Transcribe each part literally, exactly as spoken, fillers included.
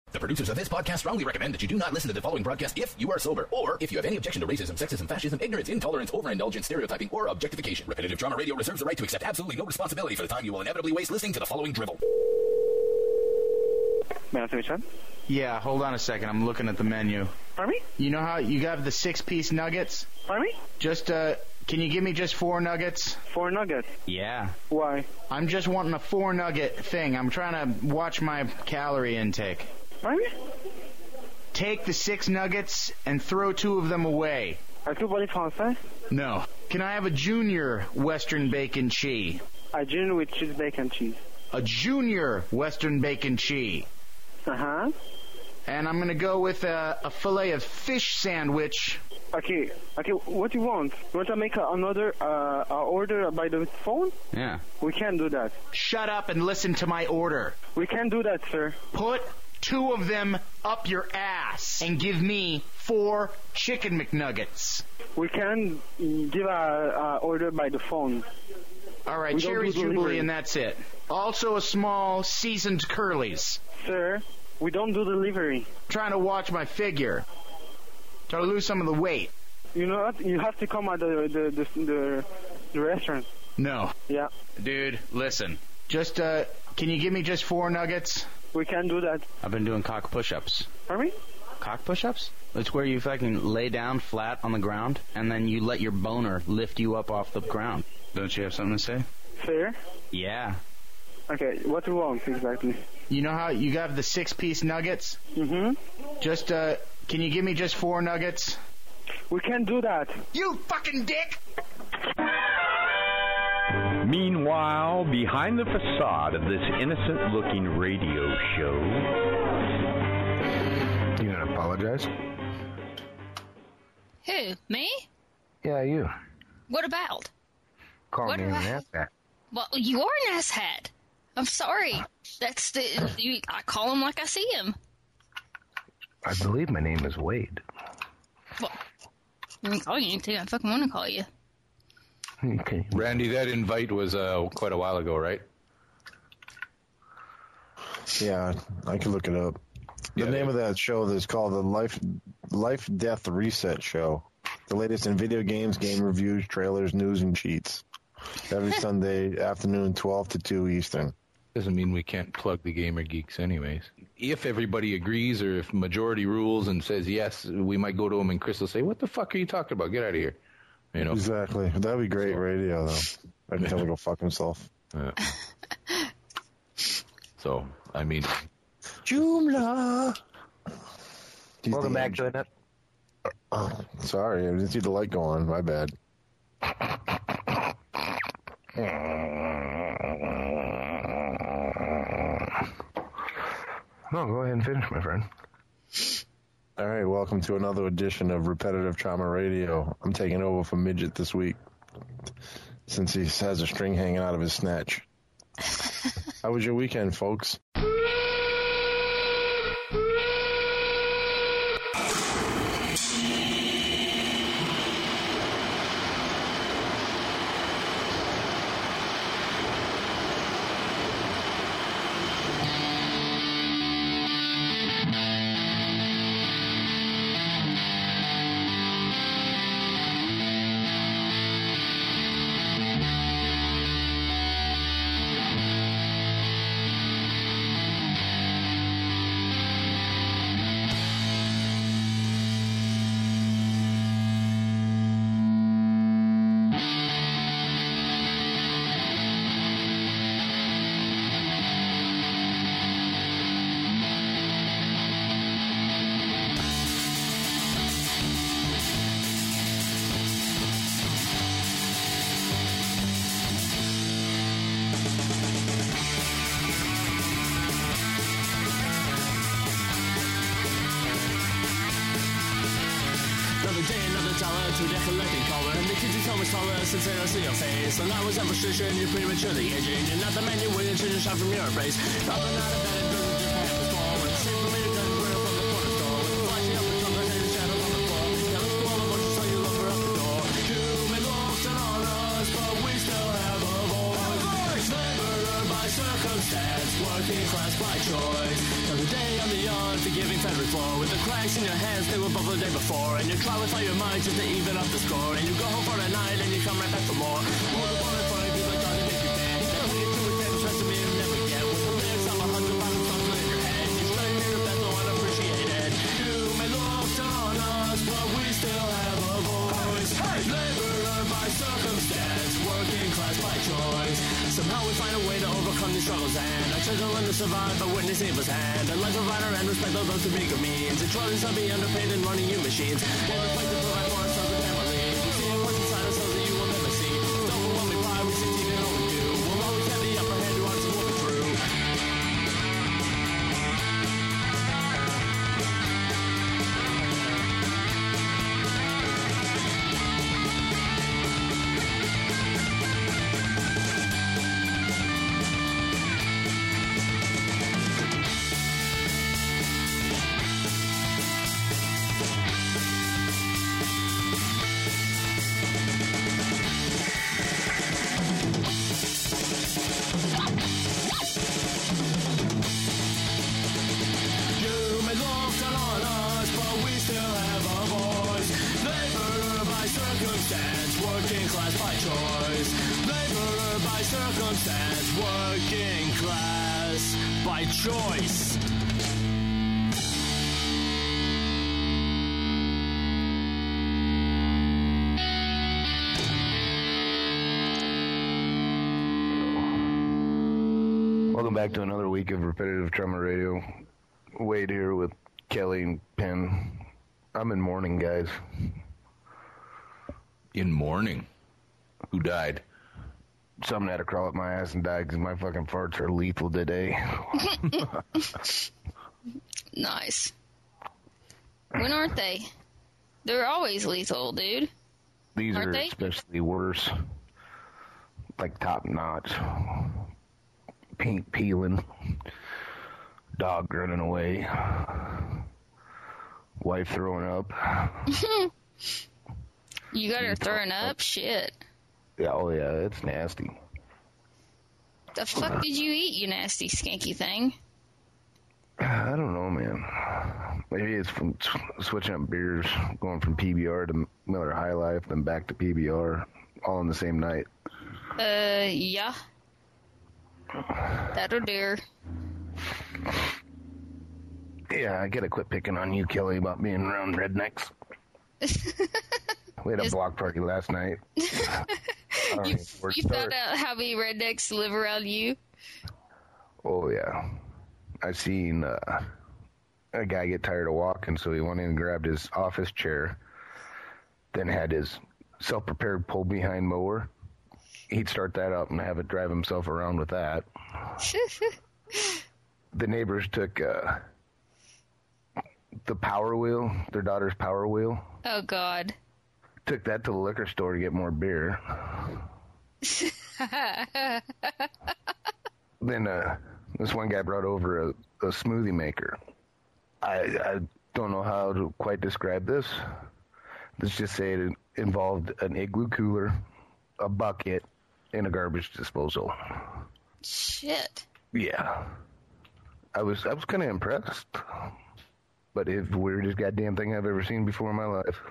The producers of this podcast strongly recommend that you do not listen to the following broadcast if you are sober, or if you have any objection to racism, sexism, fascism, ignorance, intolerance, overindulgence, stereotyping, or objectification. Repetitive Trauma Radio reserves the right to accept absolutely no responsibility for the time you will inevitably waste listening to the following drivel. May I ask you a question? Yeah, hold on a second. I'm looking at the menu. Pardon me? You know how you have the six-piece nuggets? Pardon me? Just, uh, can you give me just four nuggets? Four nuggets? Yeah. Why? I'm just wanting a four-nugget thing. I'm trying to watch my calorie intake. Pardon me? Take the six nuggets and throw two of them away. Est-ce que vous parlez français? No. Can I have a junior Western bacon cheese? A junior with cheese, bacon, cheese. A junior Western bacon cheese. Uh-huh. And I'm going to go with a, a fillet of fish sandwich. Okay, okay, what do you want? You want to make a, another uh, uh, order by the phone? Yeah. We can't do that. Shut up and listen to my order. We can't do that, sir. Put two of them up your ass and give me four chicken McNuggets. We can give a, a order by the phone. All right, We cherry don't do jubilee delivery. and that's it. Also a small seasoned curlies. Sir, we don't do delivery. Trying to watch my figure. Try to lose some of the weight. You know what? You have to come at the the the, the, the restaurant. No. Yeah. Dude, listen. Just, uh, can you give me just four nuggets? We can do that. I've been doing cock push-ups. Pardon me? Cock push-ups? It's where you fucking lay down flat on the ground, and then you let your boner lift you up off the ground. Don't you have something to say? Sir? Yeah. Okay, what do you want exactly? You know how you have the six-piece nuggets? Mm-hmm. Just, uh, can you give me just four nuggets? We can do that. You fucking dick! Meanwhile, behind the facade of this innocent-looking radio show... You gonna apologize? Who? Me? Yeah, you. What about? Call What me do an I- asshat. Well, you are an asshat. I'm sorry. That's the. You, I call him like I see him. I believe my name is Wade. Well, I can call you anything I fucking want to call you. Okay. Randy, that invite was uh, quite a while ago, right? Yeah, I can look it up. The Yeah. name of that show is called the Life Life Death Reset Show. The latest in video games, game reviews, trailers, news, and cheats. Every Sunday afternoon, twelve to two Eastern. Doesn't mean we can't plug the Gamer Geeks anyways. If everybody agrees or if majority rules and says yes, we might go to them and Chris will say, what the fuck are you talking about? Get out of here. You know? Exactly. That'd be great radio, though. I can tell him to go fuck himself. Uh, so, I mean... Joomla! He's Welcome the back to angel. it. Oh, sorry, I didn't see the light go on. My bad. No, go ahead and finish, my friend. All right, welcome to another edition of Repetitive Trauma Radio. I'm taking over for Midget this week since he has a string hanging out of his snatch. How was your weekend, folks? to death collecting color. And the kids you told me taller since I don't see your face. And I was ever sure and you're prematurely aging. And not the man you waiting to the shot from your face. Probably not a bad doesn't just have to fall. When the same for me to gun grill from the corner store. With the flashing up the trumpet and the shadows on the floor. Now let's go all the bunches so you look her up the door. Human lost and on us, but we still have a voice. Laborer by circumstance, working class by choice. Till the day on the yard, unforgiving fabric floor. With the cracks in your hands, they were bubbled the day before. And you try with all your might just to even up the score. And you go home for the night and you come right back for more. More than one and five, people like Johnny make you bad. That when you do it, then trust me, you'll never get. With the lyrics on a hundred bottom something in your head. You try to hear your best, no one appreciated. You may look down on us, but we still have a voice. Hey, laborer by circumstance, working class by choice. Somehow we find a way to overcome these struggles, and I try to learn to survive by witnessing evil's hand. And life provider and respect all those who meager means. And trying to be underpaid and running you machines. We're fighting to provide for ourselves and families. We see a voice inside ourselves that you will never see. Don't know what we buy, we succeed in all we do. We'll always have the upper hand, who wants to walk through. Working class by choice. Welcome back to another week of Repetitive Trauma Radio. Wade here with Kelly and Penn. I'm in mourning, guys. In mourning? Who died? Something had to crawl up my ass and die because my fucking farts are lethal today. Nice. When aren't they? They're always lethal, dude. These aren't are they? especially worse. Like top notch. Paint peeling. Dog running away. Wife throwing up. You got her throwing up? Shit. Yeah, oh yeah, it's nasty. The fuck did you eat, you nasty skanky thing? I don't know, man. Maybe it's from sw- switching up beers, going from P B R to Miller High Life, then back to P B R, all in the same night. Uh, yeah. That'll do. Yeah, I gotta quit picking on you, Kelly, about being around rednecks. We had a block party last night. You, you found out how many rednecks live around you? Oh, yeah. I seen uh, a guy get tired of walking, so he went in and grabbed his office chair, then had his self-prepared pull-behind mower. He'd start that up and have it drive himself around with that. The neighbors took uh, the Power Wheel, their daughter's Power Wheel. Oh, God. Took that to the liquor store to get more beer. Then uh, this one guy brought over a, a smoothie maker. I, I don't know how to quite describe this. Let's just say it involved an igloo cooler, a bucket, and a garbage disposal. Shit. Yeah. I was I was kind of impressed. But it's the weirdest goddamn thing I've ever seen before in my life.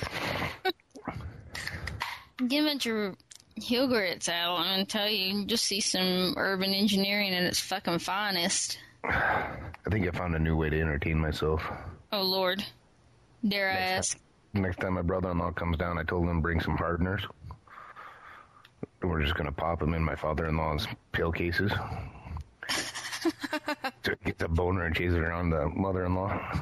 Give your heel grits out. I'm going to tell you, you just see some urban engineering at its fucking finest. I think I found a new way to entertain myself. Oh, Lord. Dare I next ask? Time, next time my brother-in-law comes down, I told him to bring some hardeners. We're just going to pop them in my father-in-law's pill cases. So he gets a boner and chases around the mother-in-law.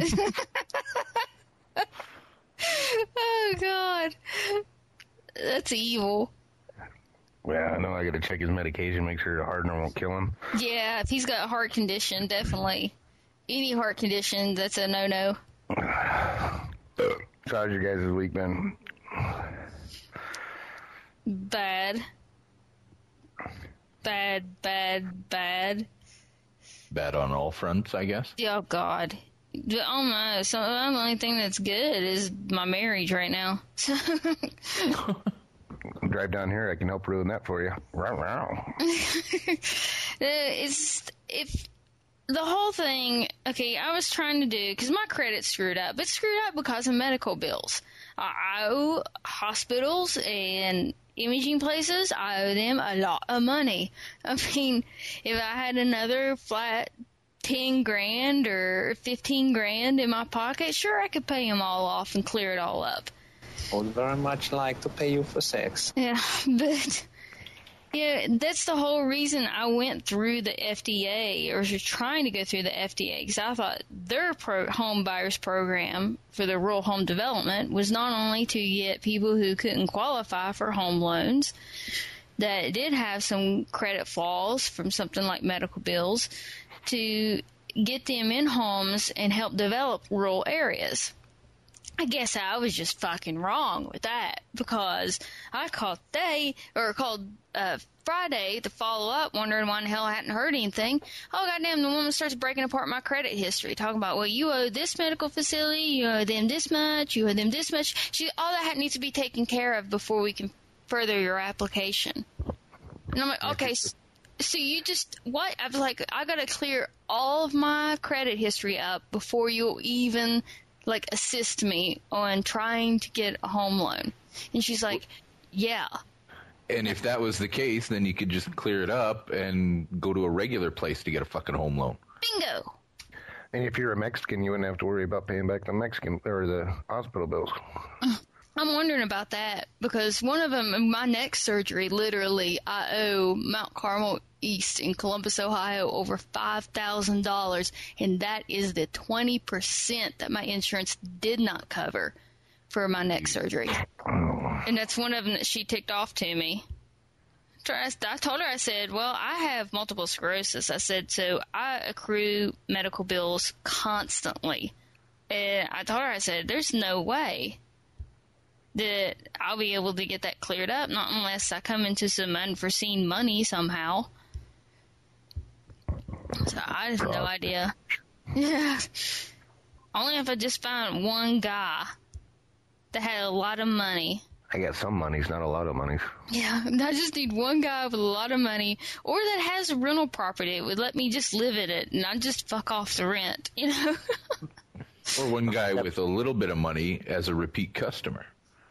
Oh, God. That's evil. Yeah, I know. I got to check his medication, make sure the hardener won't kill him. Yeah, if he's got a heart condition, definitely. Any heart condition, that's a no-no. So how's your guys' week been? Bad. Bad, bad, bad. Bad on all fronts, I guess. Oh, God. Oh, my. So the only thing that's good is my marriage right now. Drive down here. I can help ruin that for you. Wow, wow. It's if the whole thing, okay, I was trying to do, because my credit's screwed up, but screwed up because of medical bills. I owe hospitals and imaging places, I owe them a lot of money. I mean, if I had another flat ten grand or fifteen grand in my pocket, sure, I could pay them all off and clear it all up. I would very much like to pay you for sex. Yeah, but... Yeah, that's the whole reason I went through the F D A, or was trying to go through the F D A, because I thought their pro- home buyers program for the rural home development was not only to get people who couldn't qualify for home loans, that did have some credit flaws from something like medical bills, to get them in homes and help develop rural areas. I guess I was just fucking wrong with that, because I called today, or called uh, Friday to follow up, wondering why in the hell I hadn't heard anything. Oh, goddamn, the woman starts breaking apart my credit history, talking about, well, you owe this medical facility, you owe them this much, you owe them this much. She, all that needs to be taken care of before we can further your application. And I'm like, okay, so, so you just, what? I was like, I got to clear all of my credit history up before you even... like, assist me on trying to get a home loan. And she's like, yeah. And if that was the case, then you could just clear it up and go to a regular place to get a fucking home loan. Bingo. And if you're a Mexican, you wouldn't have to worry about paying back the Mexican or the hospital bills. I'm wondering about that, because one of them, my neck surgery, literally, I owe Mount Carmel East in Columbus, Ohio, over five thousand dollars, and that is the twenty percent that my insurance did not cover for my neck surgery. And that's one of them that she ticked off to me. I told her, I said, well, I have multiple sclerosis. I said, so I accrue medical bills constantly. And I told her, I said, there's no way that I'll be able to get that cleared up, not unless I come into some unforeseen money somehow. So I have no idea. Yeah. Only if I just found one guy that had a lot of money. I got some monies, not a lot of monies. Yeah, I just need one guy with a lot of money, or that has a rental property that would let me just live in it and not just fuck off the rent, you know? Or one guy with a little bit of money as a repeat customer.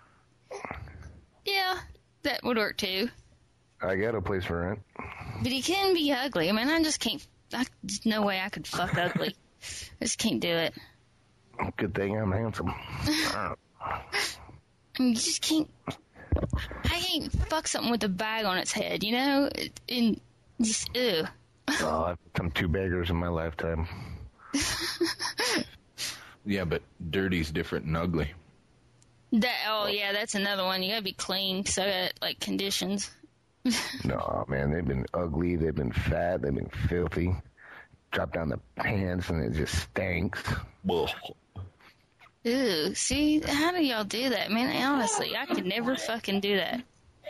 Yeah, that would work too. I got a place for rent. But he can be ugly. I mean, I just can't, I, there's no way I could fuck ugly. I just can't do it. Good thing I'm handsome. You just can't, I can't fuck something with a bag on its head, you know? And just, ew. Oh, I've become two beggars in my lifetime. Yeah, but dirty's different than ugly. That, oh, yeah, that's another one. You gotta be clean, so I got, like, conditions. No, man, they've been ugly, they've been fat, they've been filthy. Drop down the pants and it just stinks. Whoa. Ew, see, how do y'all do that, man? Honestly, I could never fucking do that.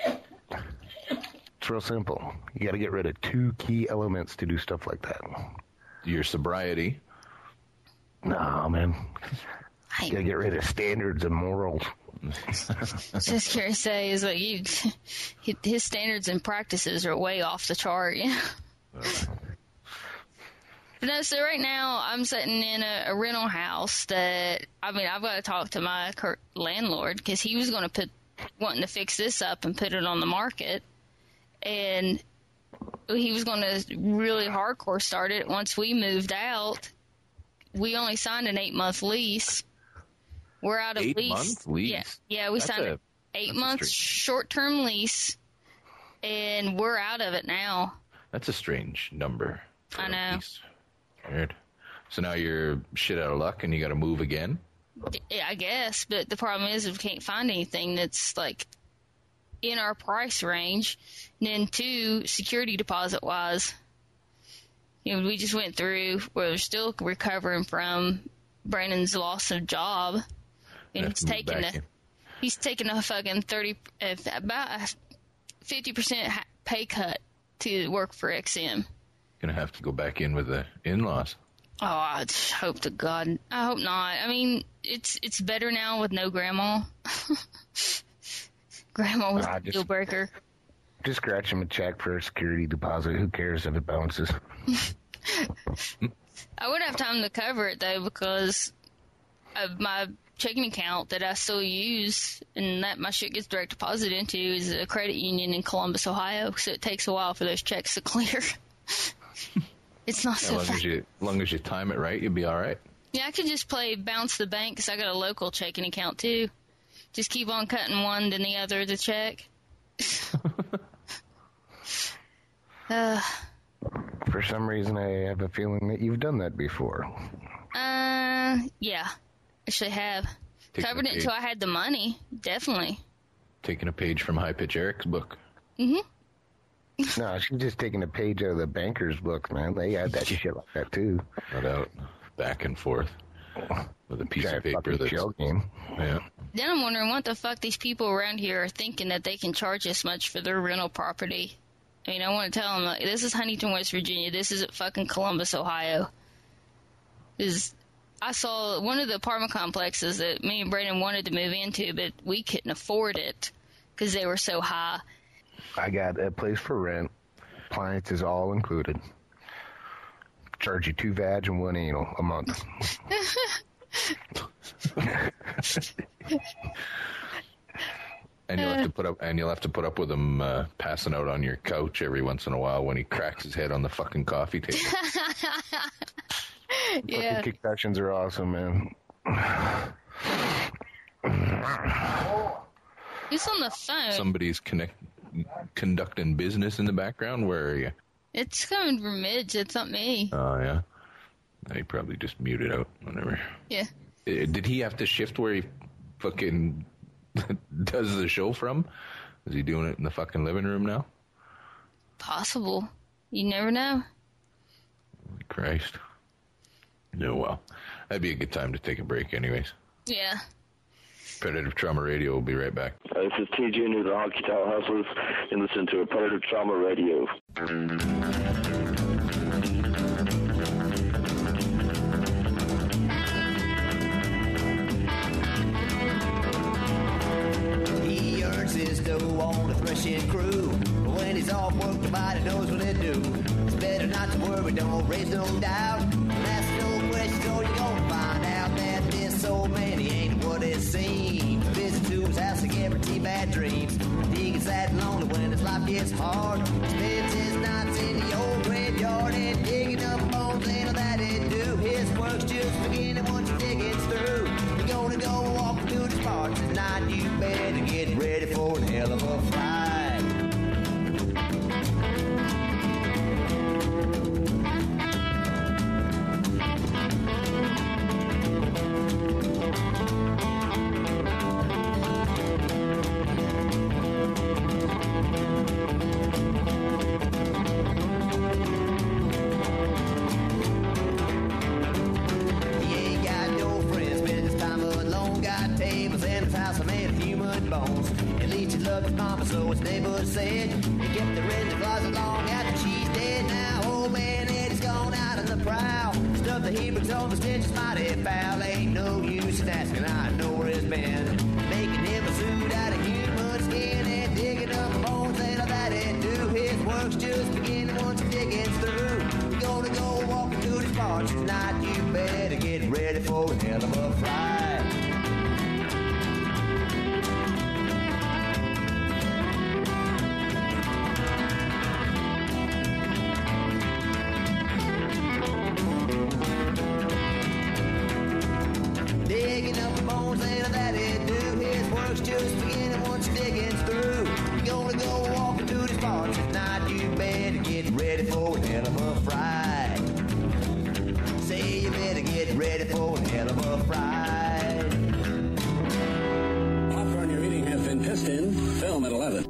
It's real simple. You got to get rid of two key elements to do stuff like that. Your sobriety. No, man. You got to get rid of standards and morals. Just curious to say is like you, his standards and practices are way off the chart. You know? But no, so right now I'm sitting in a, a rental house that, I mean, I've got to talk to my cur- landlord because he was going to put, wanting to fix this up and put it on the market. And he was going to really hardcore start it once we moved out. We only signed an eight month lease. We're out of eight lease. Month lease? Yeah, yeah, we that's signed a, an eight month short term lease, and we're out of it now. That's a strange number. I know. Weird. So now you're shit out of luck and you got to move again? Yeah, I guess. But the problem is we can't find anything that's like in our price range. And then two, security deposit wise, you know, we just went through where we're still recovering from Brandon's loss of job, and he's taking a in. he's taking a fucking thirty uh, about a fifty percent pay cut to work for X M. Gonna have to go back in with the in-laws. Oh, I hope to God. I hope not. I mean, it's it's better now with no grandma. Grandma was nah, a deal breaker. Just scratch him a check for a security deposit. Who cares if it bounces? I would have time to cover it, though, because of my checking account that I still use and that my shit gets direct deposited into is a credit union in Columbus, Ohio, so it takes a while for those checks to clear. It's not so as long fast. as you, as long as you time it right, you'll be all right. Yeah, I could just play Bounce the Bank because I got a local checking account, too. Just keep on cutting one, then the other to check. uh, For some reason, I have a feeling that you've done that before. uh, yeah. Actually have. Taking Covered a it page- until I had the money. Definitely. Taking a page from High Pitch Eric's book. Mm-hmm. No, she's just taking a page out of the banker's book, man. They got that shit like that, too. Not out, back and forth with a piece Giant of paper fucking that's... shell game. Yeah. Then I'm wondering what the fuck these people around here are thinking that they can charge this much for their rental property. I mean, I want to tell them, like, this is Huntington, West Virginia. This isn't fucking Columbus, Ohio. This is, I saw one of the apartment complexes that me and Brandon wanted to move into, but we couldn't afford it because they were so high. I got a place for rent. Appliances all included. Charge you two vag and one anal a month. And you'll have to put up, and you'll have to put up with him uh, passing out on your couch every once in a while when he cracks his head on the fucking coffee table. Yeah. Fucking concussions are awesome, man. Who's on the phone? Somebody's connect, conducting business in the background. Where are you? It's coming from Midge. It's not me. Oh yeah, he probably just muted out. Whatever. Yeah. Uh, Did he have to shift where he fucking does the show from? Is he doing it in the fucking living room now? Possible. You never know. Christ. No, well, that'd be a good time to take a break anyways. Yeah. Predative Trauma Radio will be right back. Uh, this is T Junior, the Honky Tonk Hustlers, and listen to Predative Trauma Radio. He earns his dough on a threshing crew. But when he's off work, nobody knows what they do. It's better not to worry, don't raise no doubt. And ask no questions, or you're gonna find out that this old man, he ain't what it seems. Visit to his house to guarantee bad dreams. He gets sad and lonely when his life gets hard. Spends his nights in the old graveyard and digging up bones, ain't all that it do. His work's just beginning once you dig it through. You're gonna go walking through this part tonight. You better get ready for a hell of a fight. He ain't got no friends, spends his time alone. Got tables in his house made of human bones. At least he loved his mama, so his neighbor said. He kept her in the closet long after she's dead. Now old man Eddie's gone out on the prowl. Stuff that he brings home, the stench is mighty foul. Ain't no use in asking, I know where it's been. Making him a suit out of human skin and digging up bones, ain't all that it do. His work's just beginning once he digging through. You're gonna go walking through these parts tonight. You better get ready for a hell of a fright. Digging up bones, ain't all that it do. His work's just beginning once he digging through. You're gonna go walking through these parts tonight. You better get ready for a hell of a fright. Say you better get ready for a hell of a fright. Popcorn you're eating has been pissed in. Film at eleven.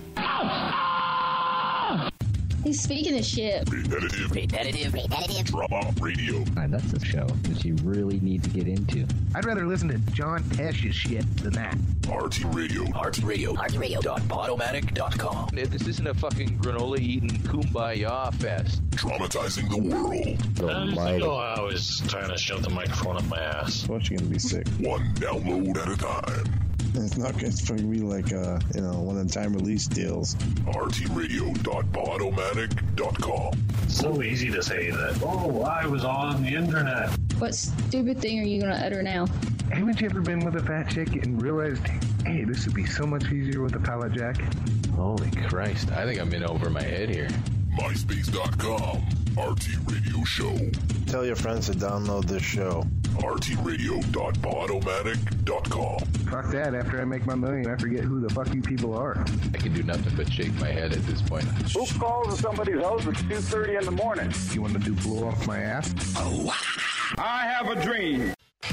He's speaking of shit. Repetitive. Repetitive. Repetitive. Trauma Radio. That's a show that you really need to get into. I'd rather listen to John Tesh's shit than that. R T Radio. R T Radio. R T Radio. Dot Podomatic dot com. This isn't a fucking granola eating kumbaya fest. Traumatizing the world. I don't know. I was trying to shove the microphone up my ass. What, you gonna be sick? One download at a time. It's not going to be like, uh, you know, one of the time release deals. R T radio dot podomatic dot com. So easy to say that, oh, I was on the internet. What stupid thing are you going to utter now? Haven't you ever been with a fat chick and realized, hey, this would be so much easier with a pallet jack? Holy Christ. I think I'm in over my head here. MySpace dot com. R T Radio Show. Tell your friends to download this show. R T radio dot podomatic dot com. Fuck that. After I make my million, I forget who the fuck you people are. I can do nothing but shake my head at this point. Who calls at somebody's house at two thirty in the morning? You want to do blow off my ass? Oh. I have a dream.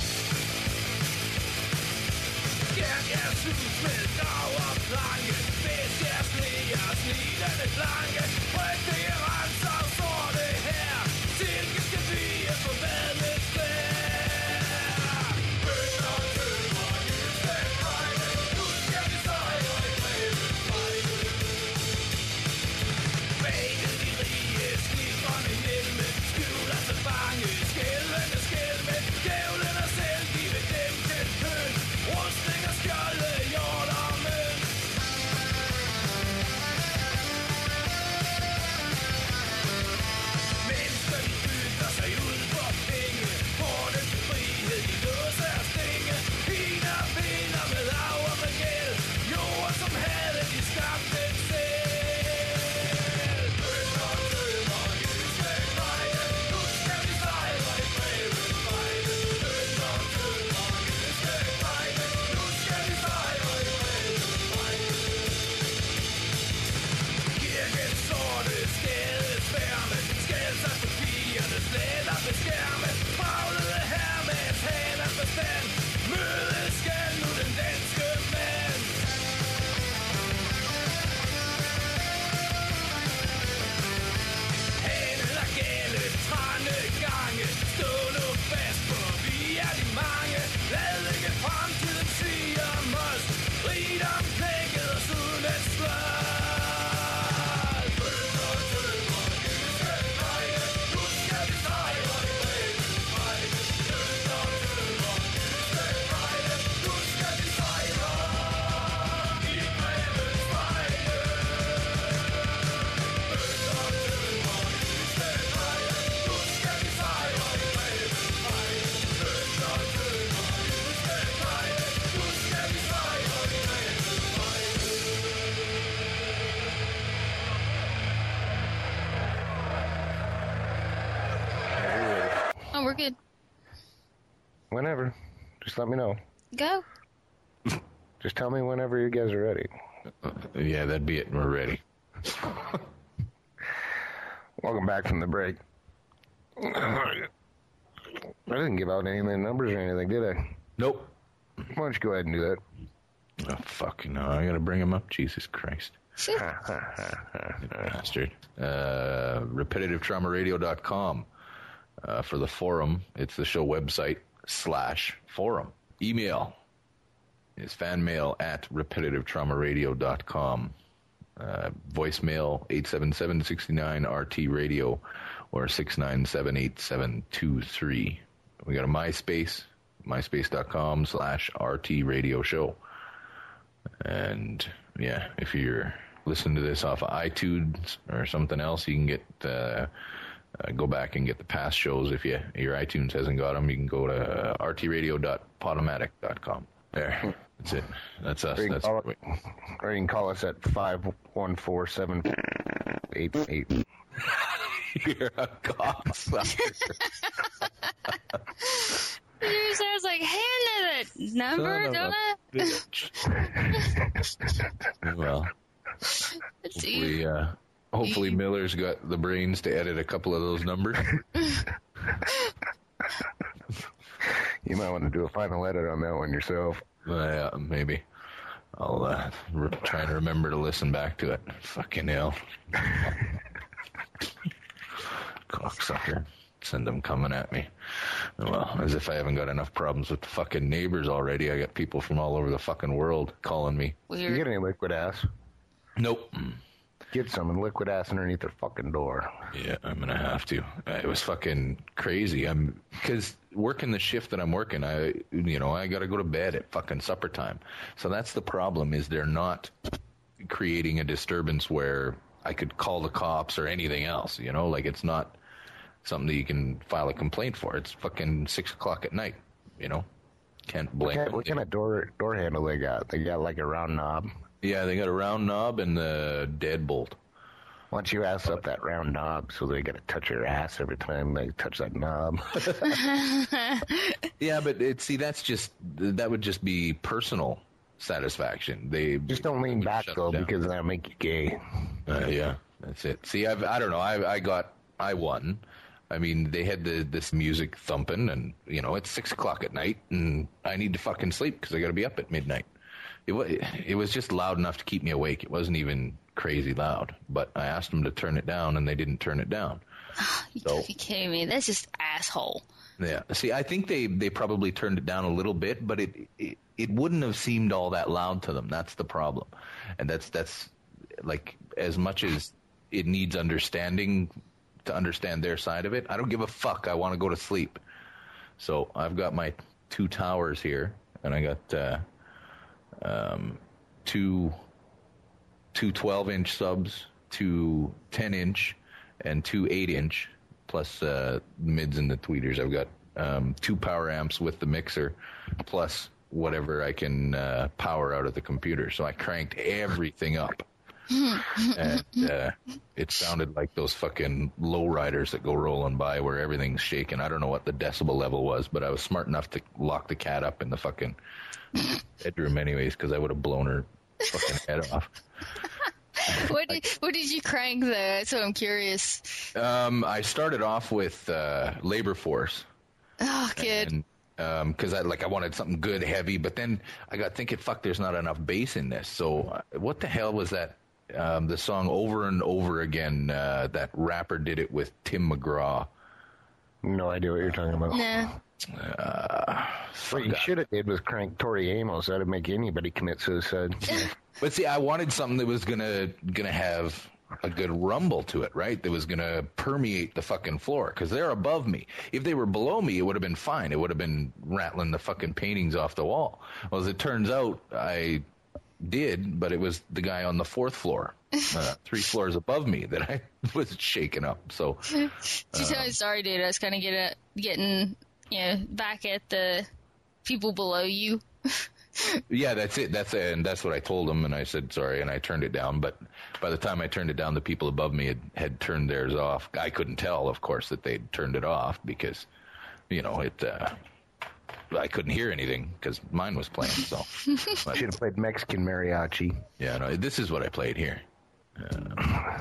We're good. Whenever. Just let me know. Go. Just tell me whenever you guys are ready. Uh, yeah, that'd be it. We're ready. Welcome back from the break. I didn't give out any of my numbers or anything, did I? Nope. Why don't you go ahead and do that? Oh, fuck, no. I gotta bring them up. Jesus Christ. Bastard. Uh, repetitive trauma radio dot com. Uh, for the forum, it's the show website slash forum. Email is fanmail at repetitive trauma radio dot com. Uh, voicemail eight seven seven, six nine R T radio or six nine seven, eight seven two three. We got a MySpace, myspace dot com slash R T radio show. And yeah, if you're listening to this off of iTunes or something else, you can get uh, Uh, go back and get the past shows. If you your iTunes hasn't got them, you can go to uh, R T radio dot podomatic dot com. There. That's it. That's us. That's call it, or you can call us at five one four seven eight eight. You're a cocksucker. You sounds like, hand that number, don't it? Well, hopefully, uh, hopefully Miller's got the brains to edit a couple of those numbers. You might want to do a final edit on that one yourself. Uh, yeah, maybe. I'll uh, re- try to remember to listen back to it. Fucking hell. Cocksucker. Send them coming at me. Well, as if I haven't got enough problems with the fucking neighbors already. I got people from all over the fucking world calling me. Weird. You get any liquid ass? Nope. Get some and liquid ass underneath their fucking door. Yeah, I'm gonna have to. Uh, it was fucking crazy. I'm because working the shift that I'm working, I you know I got to go to bed at fucking supper time. So that's the problem. Is they're not creating a disturbance where I could call the cops or anything else. You know, like it's not something that you can file a complaint for. It's fucking six o'clock at night. You know, can't blame. What, what kind of door door handle they got? They got like a round knob. Yeah, they got a round knob and the deadbolt. Once you ass up that round knob, so they got to touch your ass every time they touch that knob. Yeah, but it, see, that's just that would just be personal satisfaction. They just don't lean back though, because that'll make you gay. Uh, yeah, that's it. See, I've, I don't know. I I got I won. I mean, they had the this music thumping, and you know it's six o'clock at night, and I need to fucking sleep because I got to be up at midnight. It was it was just loud enough to keep me awake. It wasn't even crazy loud, but I asked them to turn it down, and they didn't turn it down. You So- gotta be kidding me. That's just asshole. Yeah. See, I think they, they probably turned it down a little bit, but it, it it wouldn't have seemed all that loud to them. That's the problem, and that's that's like as much as it needs understanding to understand their side of it. I don't give a fuck. I want to go to sleep. So I've got my two towers here, and I got uh, um, two two twelve-inch subs, two ten-inch, and two eight-inch, plus uh, mids and the tweeters. I've got um, two power amps with the mixer, plus whatever I can uh, power out of the computer. So I cranked everything up. And uh, it sounded like those fucking lowriders that go rolling by where everything's shaking. I don't know what the decibel level was, but I was smart enough to lock the cat up in the fucking bedroom anyways, because I would have blown her fucking head off. What did, what did you crank though? So I'm curious. Um, I started off with uh, Labor Force. Oh, good. And, um, cause I like, I wanted something good, heavy, but then I got thinking, fuck, there's not enough bass in this. So uh, what the hell was that? Um, the song Over and Over Again, uh, that rapper did it with Tim McGraw. No idea what you're talking about. Nah. Uh, what you should have did was crank Tori Amos. That'd make anybody commit suicide. But see, I wanted something that was gonna gonna have a good rumble to it, right? That was gonna permeate the fucking floor, because they're above me. If they were below me, it would have been fine. It would have been rattling the fucking paintings off the wall. Well, as it turns out, I did, but it was the guy on the fourth floor, uh, three floors above me, that I was shaking up. So, She's uh, sorry, dude. I was kind of get at, getting, you know, back at the people below you. yeah, that's it. That's it. And that's what I told him. And I said, sorry. And I turned it down. But by the time I turned it down, the people above me had, had turned theirs off. I couldn't tell, of course, that they'd turned it off because, you know, it, uh, I couldn't hear anything because mine was playing. So should have played Mexican mariachi. Yeah, no, this is what I played here. Uh,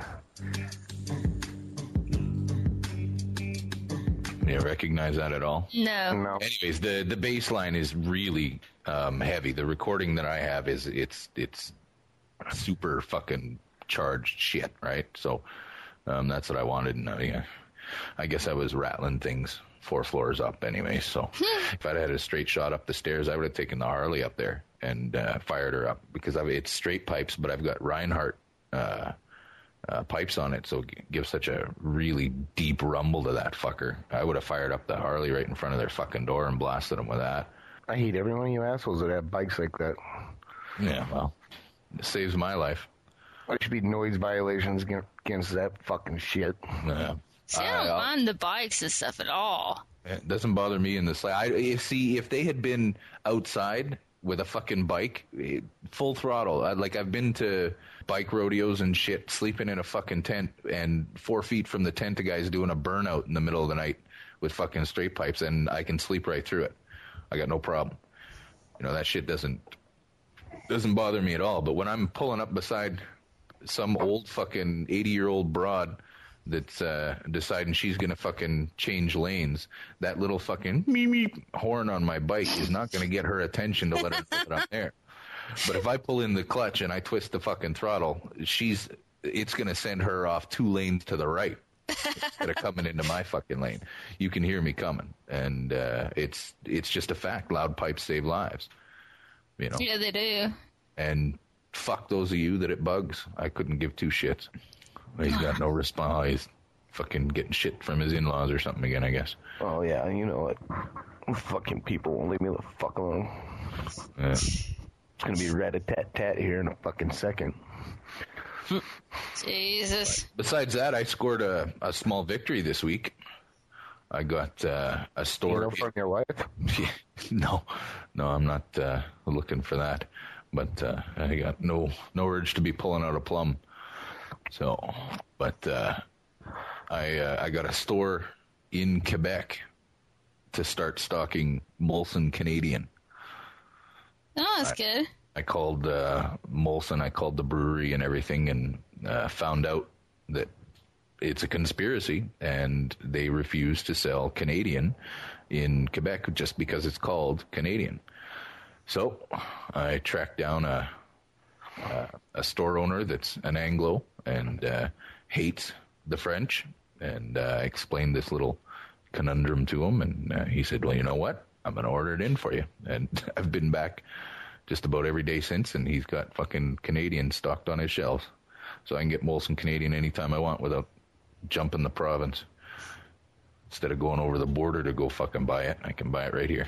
you recognize that at all? No. No. Anyways, the the bass line is really um, heavy. The recording that I have is it's it's super fucking charged shit, right? So um, that's what I wanted. And uh, yeah, I guess I was rattling things four floors up anyway. So if I'd had a straight shot up the stairs, I would have taken the Harley up there and uh, fired her up, because I've, it's straight pipes, but I've got Reinhardt uh, uh, pipes on it, so it gives such a really deep rumble to that fucker. I would have fired up the Harley right in front of their fucking door and blasted them with that. I hate every one of you assholes that have bikes like that. Yeah, well, it saves my life. There should be noise violations against that fucking shit. Yeah. See, I don't mind the bikes and stuff at all. It doesn't bother me in the slightest. I if, see if they had been outside with a fucking bike, full throttle. I, like I've been to bike rodeos and shit, sleeping in a fucking tent, and four feet from the tent, a guy's doing a burnout in the middle of the night with fucking straight pipes, and I can sleep right through it. I got no problem. You know, that shit doesn't doesn't bother me at all. But when I'm pulling up beside some old fucking eighty year old broad that's uh, deciding she's going to fucking change lanes, that little fucking meep meep horn on my bike is not going to get her attention to let her know that I'm there. But if I pull in the clutch and I twist the fucking throttle, she's it's going to send her off two lanes to the right instead of coming into my fucking lane. You can hear me coming, and uh, it's it's just a fact. Loud pipes save lives, you know. Yeah, they do. And fuck those of you that it bugs. I couldn't give two shits. He's got no response. He's fucking getting shit from his in-laws or something again, I guess. Oh, yeah, you know what? Fucking people won't leave me the fuck alone. Yeah. It's going to be rat-a-tat-tat here in a fucking second. Jesus. Besides that, I scored a, a small victory this week. I got uh, a store. You know from your wife? no, no, I'm not uh, looking for that. But uh, I got no no urge to be pulling out a plum. So, but uh, I uh, I got a store in Quebec to start stocking Molson Canadian. Oh, that's I, good. I called uh, Molson, I called the brewery and everything, and uh, found out that it's a conspiracy, and they refuse to sell Canadian in Quebec just because it's called Canadian. So I tracked down a a, a store owner that's an Anglo and uh, hates the French, and uh, explained this little conundrum to him, and uh, he said, well, you know what? I'm going to order it in for you. And I've been back just about every day since, and he's got fucking Canadian stocked on his shelves. So I can get Molson Canadian anytime I want without jumping the province. Instead of going over the border to go fucking buy it, I can buy it right here.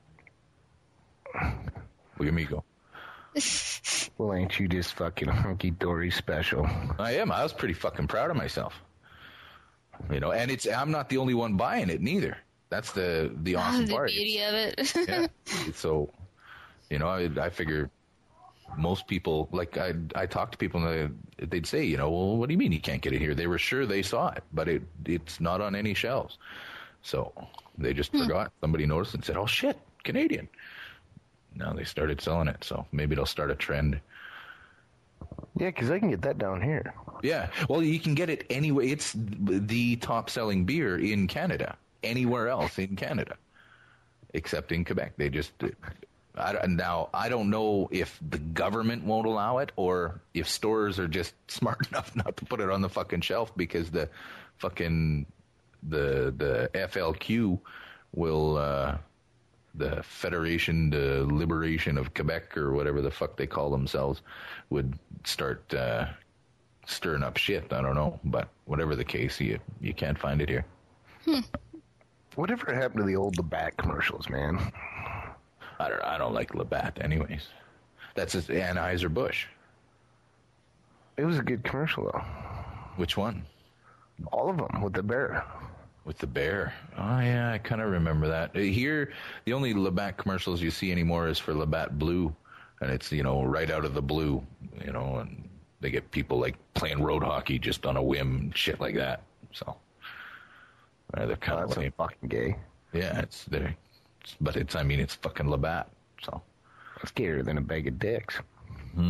Look at me go. Well, ain't you just fucking hunky-dory special? I am. I was pretty fucking proud of myself. You know, and it's I'm not the only one buying it neither. That's the the awesome the part. beauty of it. Yeah. So, you know, I, I figure most people, like I I talk to people and they, they'd say, you know, well, what do you mean you can't get it here? They were sure they saw it, but it it's not on any shelves. So they just hmm. forgot. Somebody noticed and said, oh shit, Canadian. Now they started selling it, so maybe they'll start a trend. Yeah, because I can get that down here. Yeah, well, you can get it anyway. It's the top-selling beer in Canada. Anywhere else in Canada, except in Quebec. They just I, now I don't know if the government won't allow it or if stores are just smart enough not to put it on the fucking shelf because the fucking the the F L Q will uh, the Federation de Liberation of Quebec or whatever the fuck they call themselves would start uh, stirring up shit. I don't know, but whatever the case, you you can't find it here. Hmm. Whatever happened to the old Labatt commercials, man? I don't. I don't like Labatt, anyways. That's just Anheuser-Busch. It was a good commercial, though. Which one? All of them with the bear. With the bear. Oh yeah, I kind of remember that. Here, the only Labatt commercials you see anymore is for Labatt Blue, and it's you know right out of the blue, you know, and they get people like playing road hockey just on a whim, shit like that. So. Uh, they're kind oh, of lame. Fucking gay. Yeah, it's there, but it's I mean it's fucking Labatt, so it's gayer than a bag of dicks. Hmm.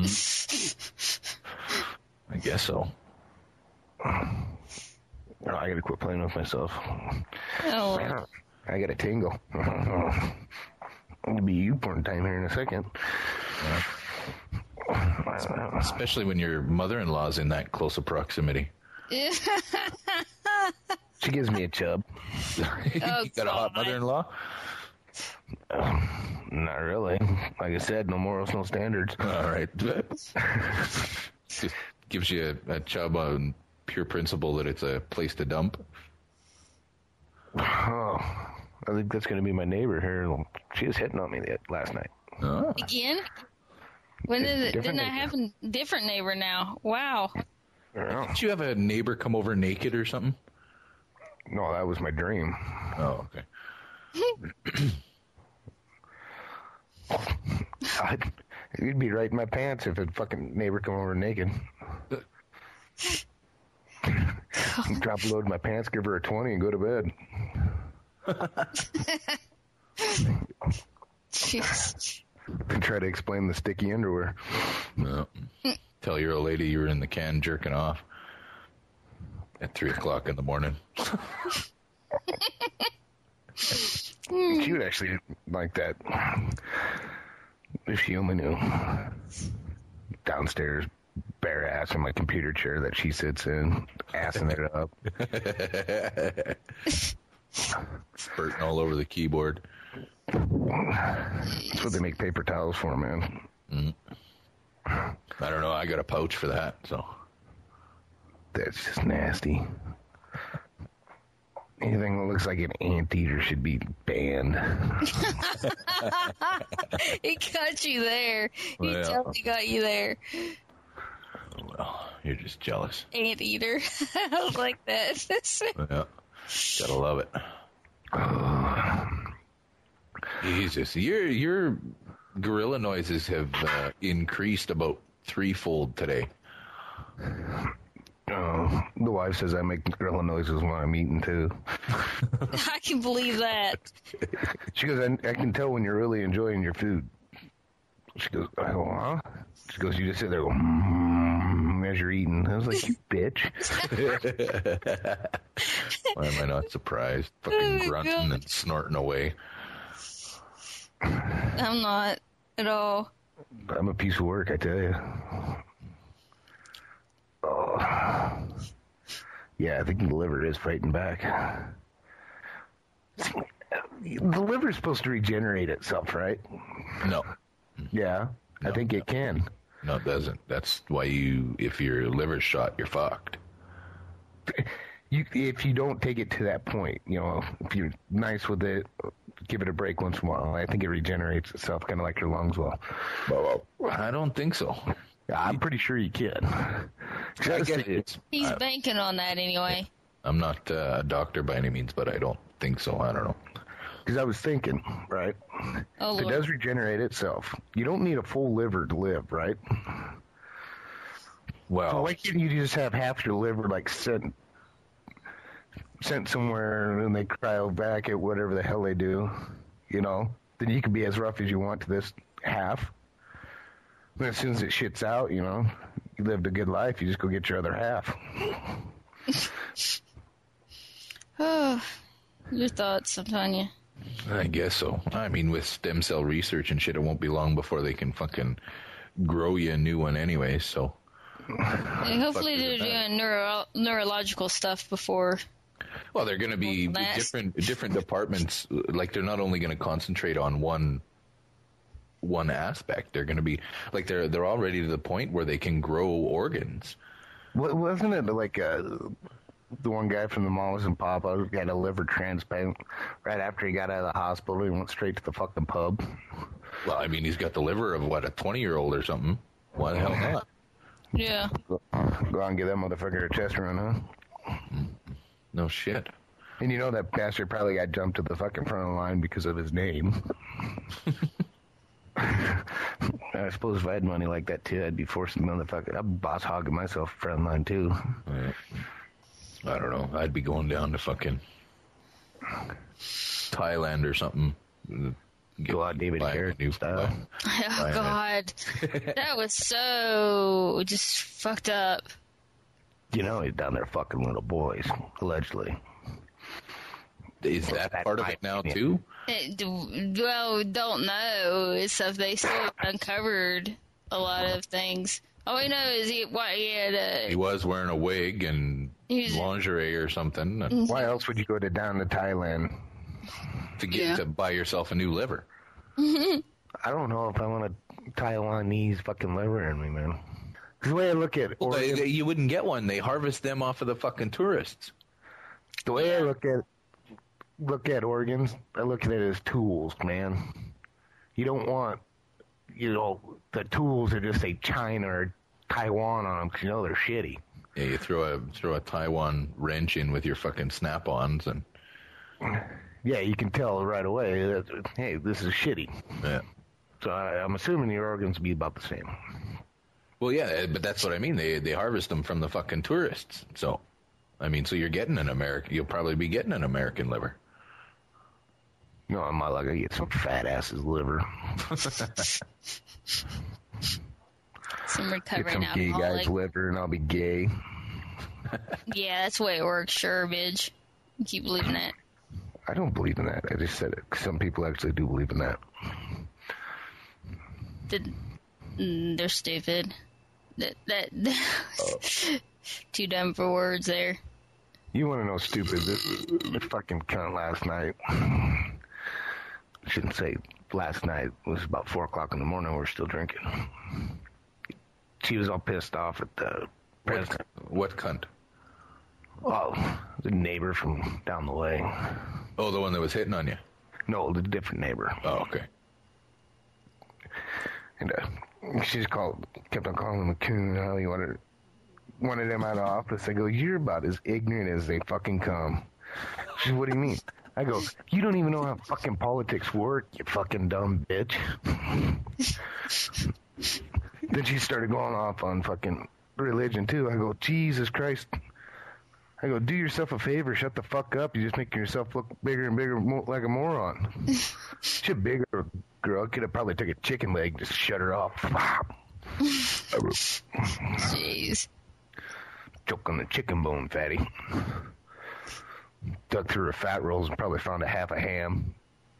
I guess so. Oh, I gotta quit playing with myself. Oh. I gotta tingle. It'll be you porn time here in a second. Yeah. Especially when your mother-in-law's in that close a proximity. She gives me a chub. Oh, you got a hot mother-in-law? Um, not really. Like I said, no morals, no standards. All right. Just gives you a, a chub on pure principle that it's a place to dump. Oh, I think that's going to be my neighbor here. She was hitting on me last night. Oh. Again? When did it, didn't that happen? Different neighbor now. Wow. Did you have a neighbor come over naked or something? No, that was my dream. Oh, okay. I'd, you'd be right in my pants if a fucking neighbor come over naked. Drop a load in my pants, give her a twenty, and go to bed. Jeez. And try to explain the sticky underwear. No. Tell your old lady you were in the can jerking off at three o'clock in the morning. She would actually like that if she only knew. Downstairs, bare ass in my computer chair that she sits in, assing it up. Spurting all over the keyboard. That's what they make paper towels for, man. Mm. I don't know. I got a pouch for that, so. That's just nasty. Anything that looks like an anteater should be banned. He got you there. He Well. totally got you there. Well, you're just jealous. Anteater. I like that. Yeah. Gotta love it. Jesus, your your gorilla noises have uh, increased about threefold today. Oh, the wife says I make gorilla noises when I'm eating too. I can believe that. She goes, I, I can tell when you're really enjoying your food. She goes, I go, huh? She goes, you just sit there go, mm, as you're eating. I was like, you bitch. Why am I not surprised? Fucking Oh, grunting God. and snorting away. I'm not at all. I'm a piece of work, I tell you. Oh. Yeah, I think the liver is fighting back. The liver's supposed to regenerate itself, right? No. Yeah, I think it can. No, it doesn't. That's why you, if your liver's shot, you're fucked. You, if you don't take it to that point, you know, if you're nice with it, give it a break once in a while. I think it regenerates itself, kind of like your lungs will. I don't think so. I'm pretty sure you can. I get it. He's I- banking on that anyway. I'm not uh, a doctor by any means, but I don't think so. I don't know. Because I was thinking, right? Oh, if it Lord. does regenerate itself, you don't need a full liver to live, right? Well, so why can't you just have half your liver like sent sent somewhere and they cryovac it, whatever the hell they do, you know? Then you can be as rough as you want to this half. But as soon as it shits out, you know, you lived a good life. You just go get your other half. Oh, your thoughts, Tanya. I guess so. I mean, with stem cell research and shit, it won't be long before they can fucking grow you a new one anyway, so. And hopefully they're doing neuro- neurological stuff before. Well, they're going to be Last- different different departments. Like, they're not only going to concentrate on one one aspect. They're going to be like they're they're already to the point where they can grow organs. Wa- Wasn't it like uh, the one guy from the Mamas and Papas got a liver transplant right after he got out of the hospital? He went straight to the fucking pub. Well, I mean, he's got the liver of what, a twenty year old or something. Why the hell not? Yeah. Go out and give that motherfucker a chest run, huh? No shit. And you know that bastard probably got jumped to the fucking front of the line because of his name. I suppose if I had money like that too, I'd be forcing the motherfucker. I'd boss hogging myself front line too. Yeah. I don't know. I'd be going down to fucking Thailand or something. Go out David Carradine style. Oh, God. That was so just fucked up. You know he's down there fucking little boys, allegedly. Is that part of it now too? It, well, don't know. It's stuff they still uncovered a lot of things. All we know is he, what, he had a... He was wearing a wig and He was- lingerie or something. Why else would you go to down to Thailand? To get Yeah. to buy yourself a new liver. Mhm. I don't know if I want a Taiwanese fucking liver in me, man. 'Cause the way I look at it, Well, they, they- you wouldn't get one. They harvest them off of the fucking tourists. the way I look at look at organs, I look at it as tools, man. You don't want, you know, the tools that just say China or Taiwan on them because you know they're shitty. Yeah, you throw a throw a Taiwan wrench in with your fucking snap-ons and Yeah, you can tell right away that, hey, this is shitty. yeah. So I, I'm assuming your organs will be about the same. Well, yeah, but that's what I mean. They they harvest them from the fucking tourists. So, I mean, so you're getting an American. You'll probably be getting an American liver. No, I'm not like I get some fat ass's liver. Some Get recovering some gay alcoholic. guy's liver and I'll be gay. Yeah, that's the way it works. Sure, bitch. You keep believing that. I don't believe in that. I just said it. Some people actually do believe in that. The, mm, they're stupid. That that too dumb for words there. You want to know stupid? This, this fucking cunt last night. I shouldn't say last night. It was about four o'clock in the morning. We were still drinking. she was all pissed off at the president. What, what cunt? Oh, the neighbor from down the way. Oh, the one that was hitting on you? No, the different neighbor. Oh, okay. And uh, she just called, kept on calling him a coon. How he wanted, wanted him out of office. I go, you're about as ignorant as they fucking come. She said, what do you mean? I go, you don't even know how fucking politics work, you fucking dumb bitch. Then she started going off on fucking religion, too. I go, Jesus Christ. I go, do yourself a favor, shut the fuck up. You're just making yourself look bigger and bigger, mo- like a moron. She's a bigger girl. Could have probably took a chicken leg and just shut her off. Jeez. Choke on the chicken bone, fatty. Dug through her fat rolls and probably found a half a ham.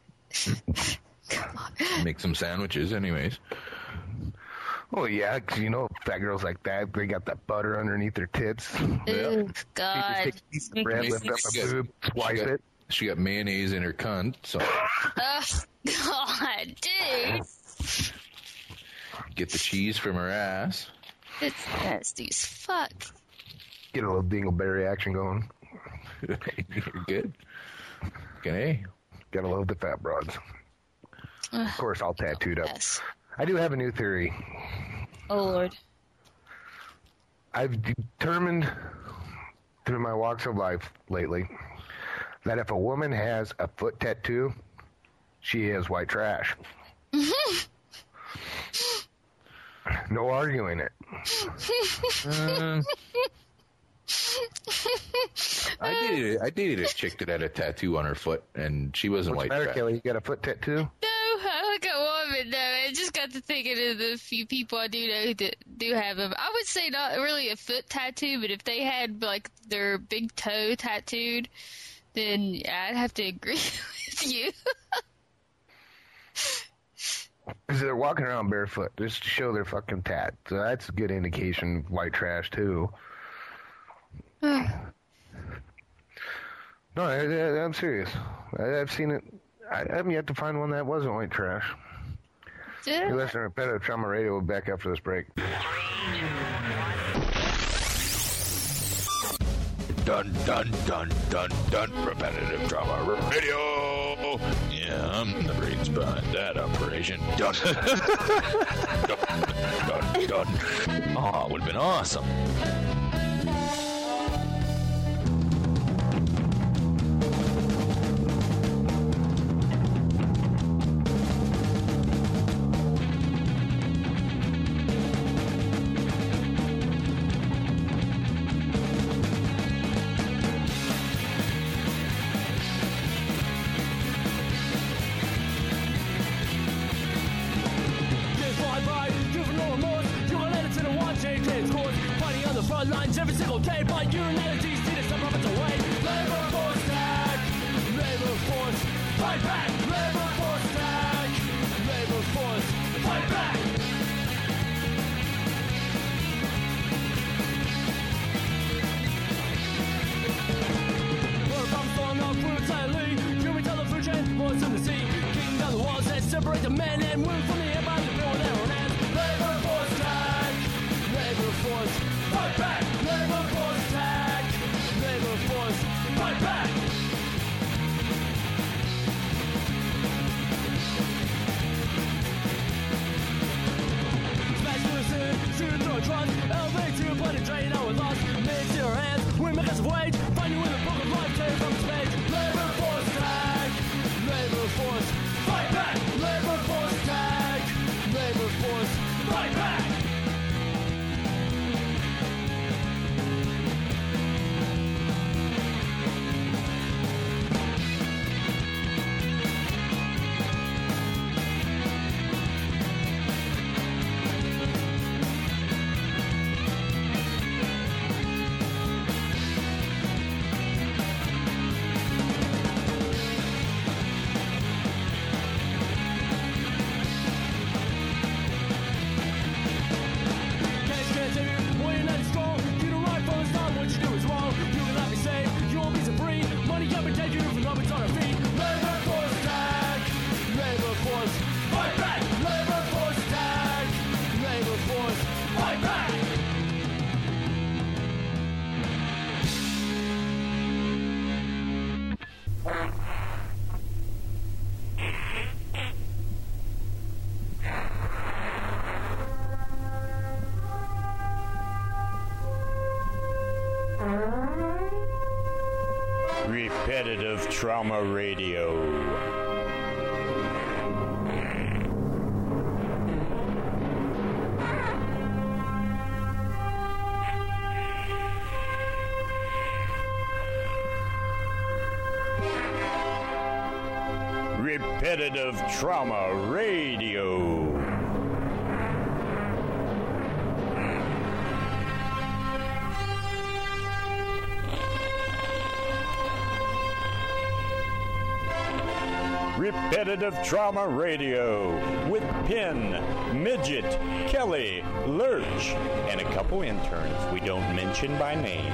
Make some sandwiches, anyways. Oh, yeah, 'cause you know, fat girls like that, they got that butter underneath their tits. Oh, yeah. God. She just take a piece of bread, lift up a boob, swipe she got, it. She got mayonnaise in her cunt, so... Oh, God, dude. Get the cheese from her ass. It's nasty as fuck. Get a little dingleberry action going. You're good. Okay. Gotta love the fat broads. Of course, all tattooed up. Yes. I do have a new theory. Oh, Lord. I've determined through my walks of life lately that if a woman has a foot tattoo, she is white trash. No arguing it. Uh, I dated I dated a chick that had a tattoo on her foot, and she wasn't What's white the matter, trash. Kelly? You got a foot tattoo? No, I like a woman, no. I just got to thinking of the few people I do know that do have them. I would say not really a foot tattoo, but if they had, like, their big toe tattooed, then I'd have to agree with you. Because they're walking around barefoot just to show their fucking tat. So that's a good indication of white trash, too. No, I, I, I'm serious. I, I've seen it. I, I haven't yet to find one that wasn't white trash. Yeah. You're listening to Repetitive Trauma Radio. We'll be back after this break. Dun, dun, dun, dun, dun. Repetitive Trauma Radio. Yeah, I'm the brains behind that operation. Dun, dun, dun, dun. Oh, it would have been awesome. Every single day, but you're not a D C to some profits away. Labor force tag, labor force, fight back. Labor force tag, labor force, fight back. Where I'm falling off brutally, you tell the food chain, what's in the sea. Kicking down the walls that separate the men and women from the empire to build their own hands. Labor force tag, labor force, fight back. Labor force tag, labor force, fight back. Smash through the city, shoot through a truck, elevate to a bloody drain, now we're lost. Mix in our hands, we make us wage, find you in the book of life, tear from space. Labor force tag, labor force, fight back. Labor force tag, labor force, fight back. Repetitive Trauma Radio. Repetitive Trauma Radio. Repetitive Trauma Radio with Pin, Midget, Kelly, Lurch, and a couple interns we don't mention by name.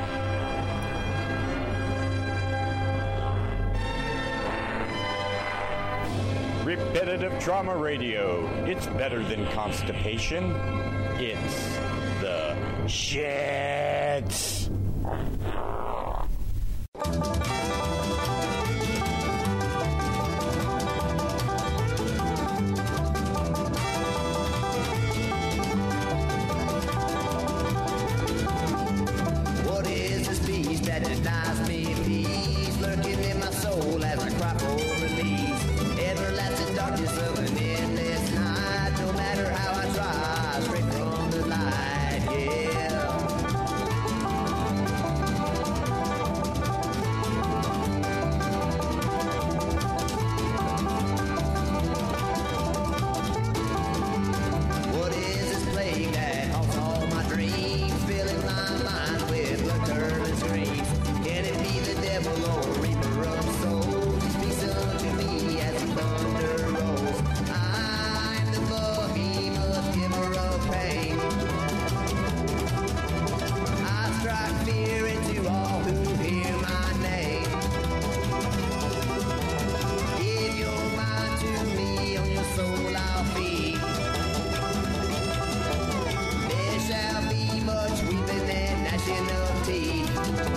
Repetitive Trauma Radio. It's better than constipation. It's the shits. What is this beast that denies me peace? Lurking in my soul as I cry for release. Everlasting darkness of an endless night. No matter how I try, straight from the light, yeah. What is this plague that haunts all my dreams, filling my mind with blood curdling screams? Can it be the devil or reaper of souls? He speaks unto me as the thunder rolls. I'm the behemoth, giver of pain. I strike fear into all who hear my name. Give your mind to me, on your soul I'll feed. There shall be much weeping and gnashing of teeth.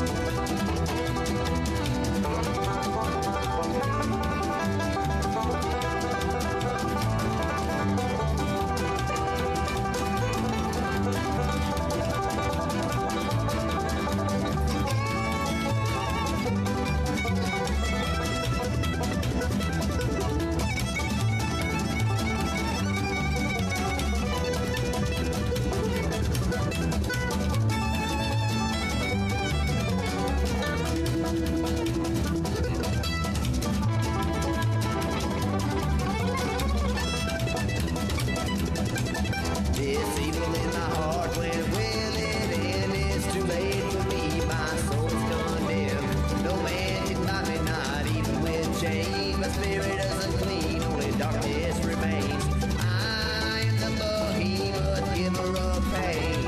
This evil in my heart, when will it end? It's too late for me, my soul's condemned. No man can bind me, not even with chains. My spirit isn't clean, only darkness remains. I am the behemoth, giver of pain.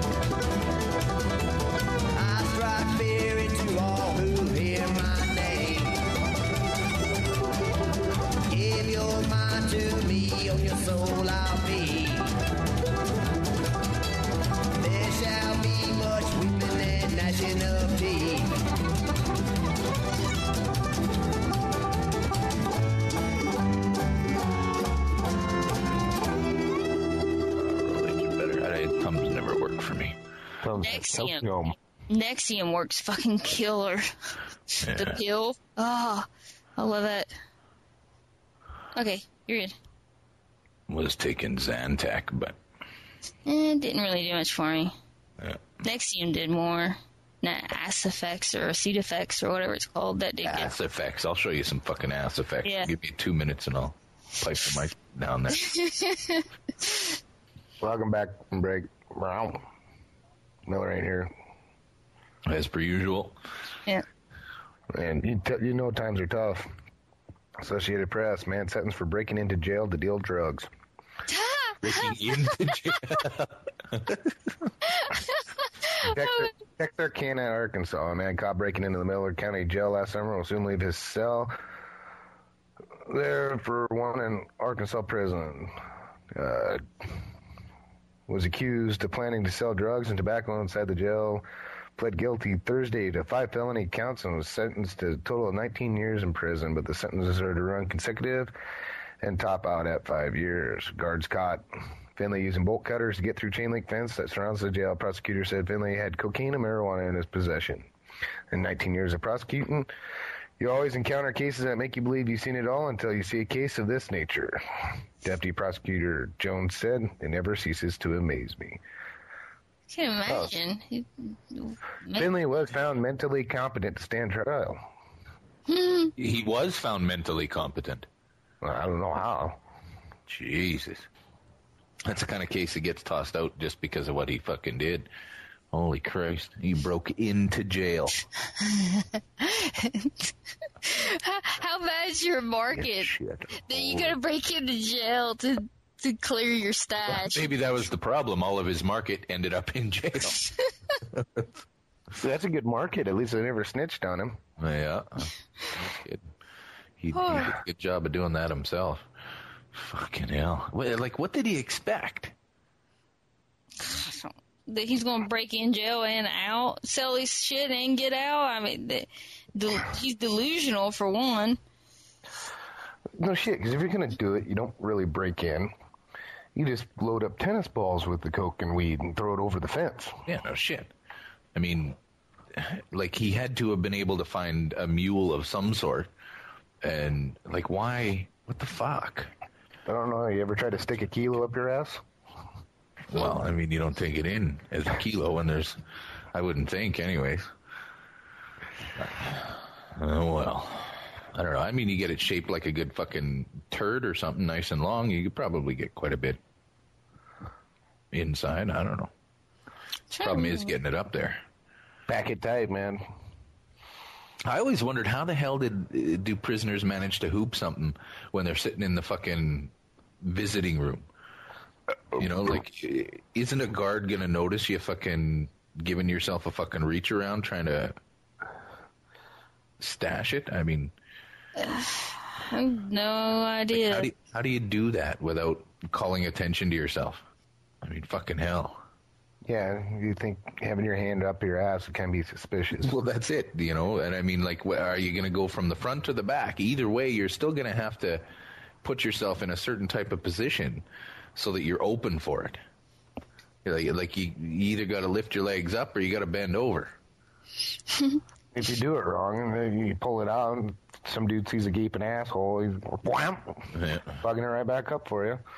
I strike fear into all who hear my name. Give your mind to me, on your soul I'll feed. There shall be much weeping and gnashing of teeth. Better. Thumbs never worked for me. Nexium. Nexium works fucking killer. The Yeah. pill. Oh, I love it. Okay, you're good. Was taking Zantac, but Eh, it didn't really do much for me. yeah. Nexium did more. Nah, ass effects or acid effects or whatever it's called. That did good. ass effects. I'll show you some fucking ass effects. Yeah. Give me two minutes and I'll pipe the mic down there. Welcome back from break. Wow. Miller ain't here. As per usual. Yeah. And you, t- you know times are tough. Associated Press, man sentenced for breaking into jail to deal drugs. Breaking into jail. Texas, Texarkana, Arkansas, a man caught breaking into the Miller County Jail last summer will soon leave his cell there for one in Arkansas prison. Uh, was accused of planning to sell drugs and tobacco inside the jail. Pled guilty Thursday to five felony counts and was sentenced to a total of nineteen years in prison, but the sentences are to run consecutive and top out at five years. Guards caught Finley using bolt cutters to get through chain link fence that surrounds the jail. Prosecutor said Finley had cocaine and marijuana in his possession. In nineteen years of prosecuting, you always encounter cases that make you believe you've seen it all until you see a case of this nature. Deputy Prosecutor Jones said, it never ceases to amaze me. I can imagine. Oh. Finley was found mentally competent to stand trial. He was found mentally competent. Well, I don't know how. Jesus. That's the kind of case that gets tossed out just because of what he fucking did. Holy Christ. He broke into jail. how, how bad's your market that you gotta break into jail to, to clear your stash? Well, maybe that was the problem. All of his market ended up in jail. That's a good market. At least they never snitched on him. Yeah. He, he did a good job of doing that himself. Fucking hell. Like, what did he expect? That he's going to break in jail and out, sell his shit and get out? I mean, the, the, he's delusional, for one. No shit, because if you're going to do it, you don't really break in. You just load up tennis balls with the coke and weed and throw it over the fence. Yeah, no shit. I mean, like, he had to have been able to find a mule of some sort. And, like, why? What the fuck? I don't know. You ever tried to stick a kilo up your ass? Well, I mean, you don't take it in as a kilo when there's, I wouldn't think anyways. Oh, well, I don't know. I mean, you get it shaped like a good fucking turd or something nice and long, you could probably get quite a bit inside. I don't know. The problem is getting it up there. Pack it tight, man. I always wondered how the hell did do prisoners manage to hoop something when they're sitting in the fucking visiting room? You know, like, isn't a guard going to notice you fucking giving yourself a fucking reach around trying to stash it? I mean... I have no idea. Like, how, do you, how do you do that without calling attention to yourself? I mean, fucking hell. Yeah, you think having your hand up your ass can be suspicious. Well, that's it, you know, and I mean, like, are you going to go from the front to the back? Either way, you're still going to have to put yourself in a certain type of position so that you're open for it. Like, like you, you either got to lift your legs up or you got to bend over. If you do it wrong, and then you pull it out, and some dude sees a gaping asshole, he's wham, yeah. Fucking it right back up for you.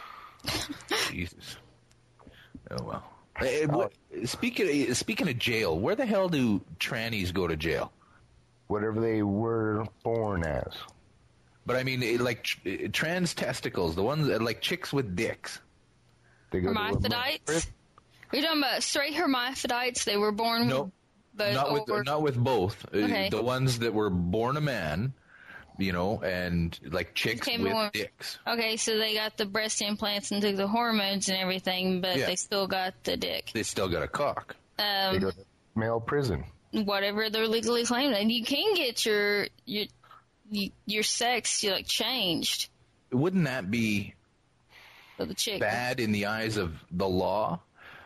Jesus. Oh, well. Hey, what, speaking of, speaking of jail, where the hell do trannies go to jail? Whatever they were born as. But I mean, like tr- trans testicles, the ones that, like chicks with dicks. They go hermaphrodites? Are you talking about straight hermaphrodites? They were born no, with both? Not with, or... not with both. Okay. Uh, the ones that were born a man, you know, and like chicks okay, with more... dicks. Okay, so they got the breast implants and took the hormones and everything, but yeah. they still got the dick. They still got a cock. Um, they go to male prison. Whatever they're legally claiming. And you can get your... your your sex, you like changed. Wouldn't that be for the chick bad in the eyes of the law?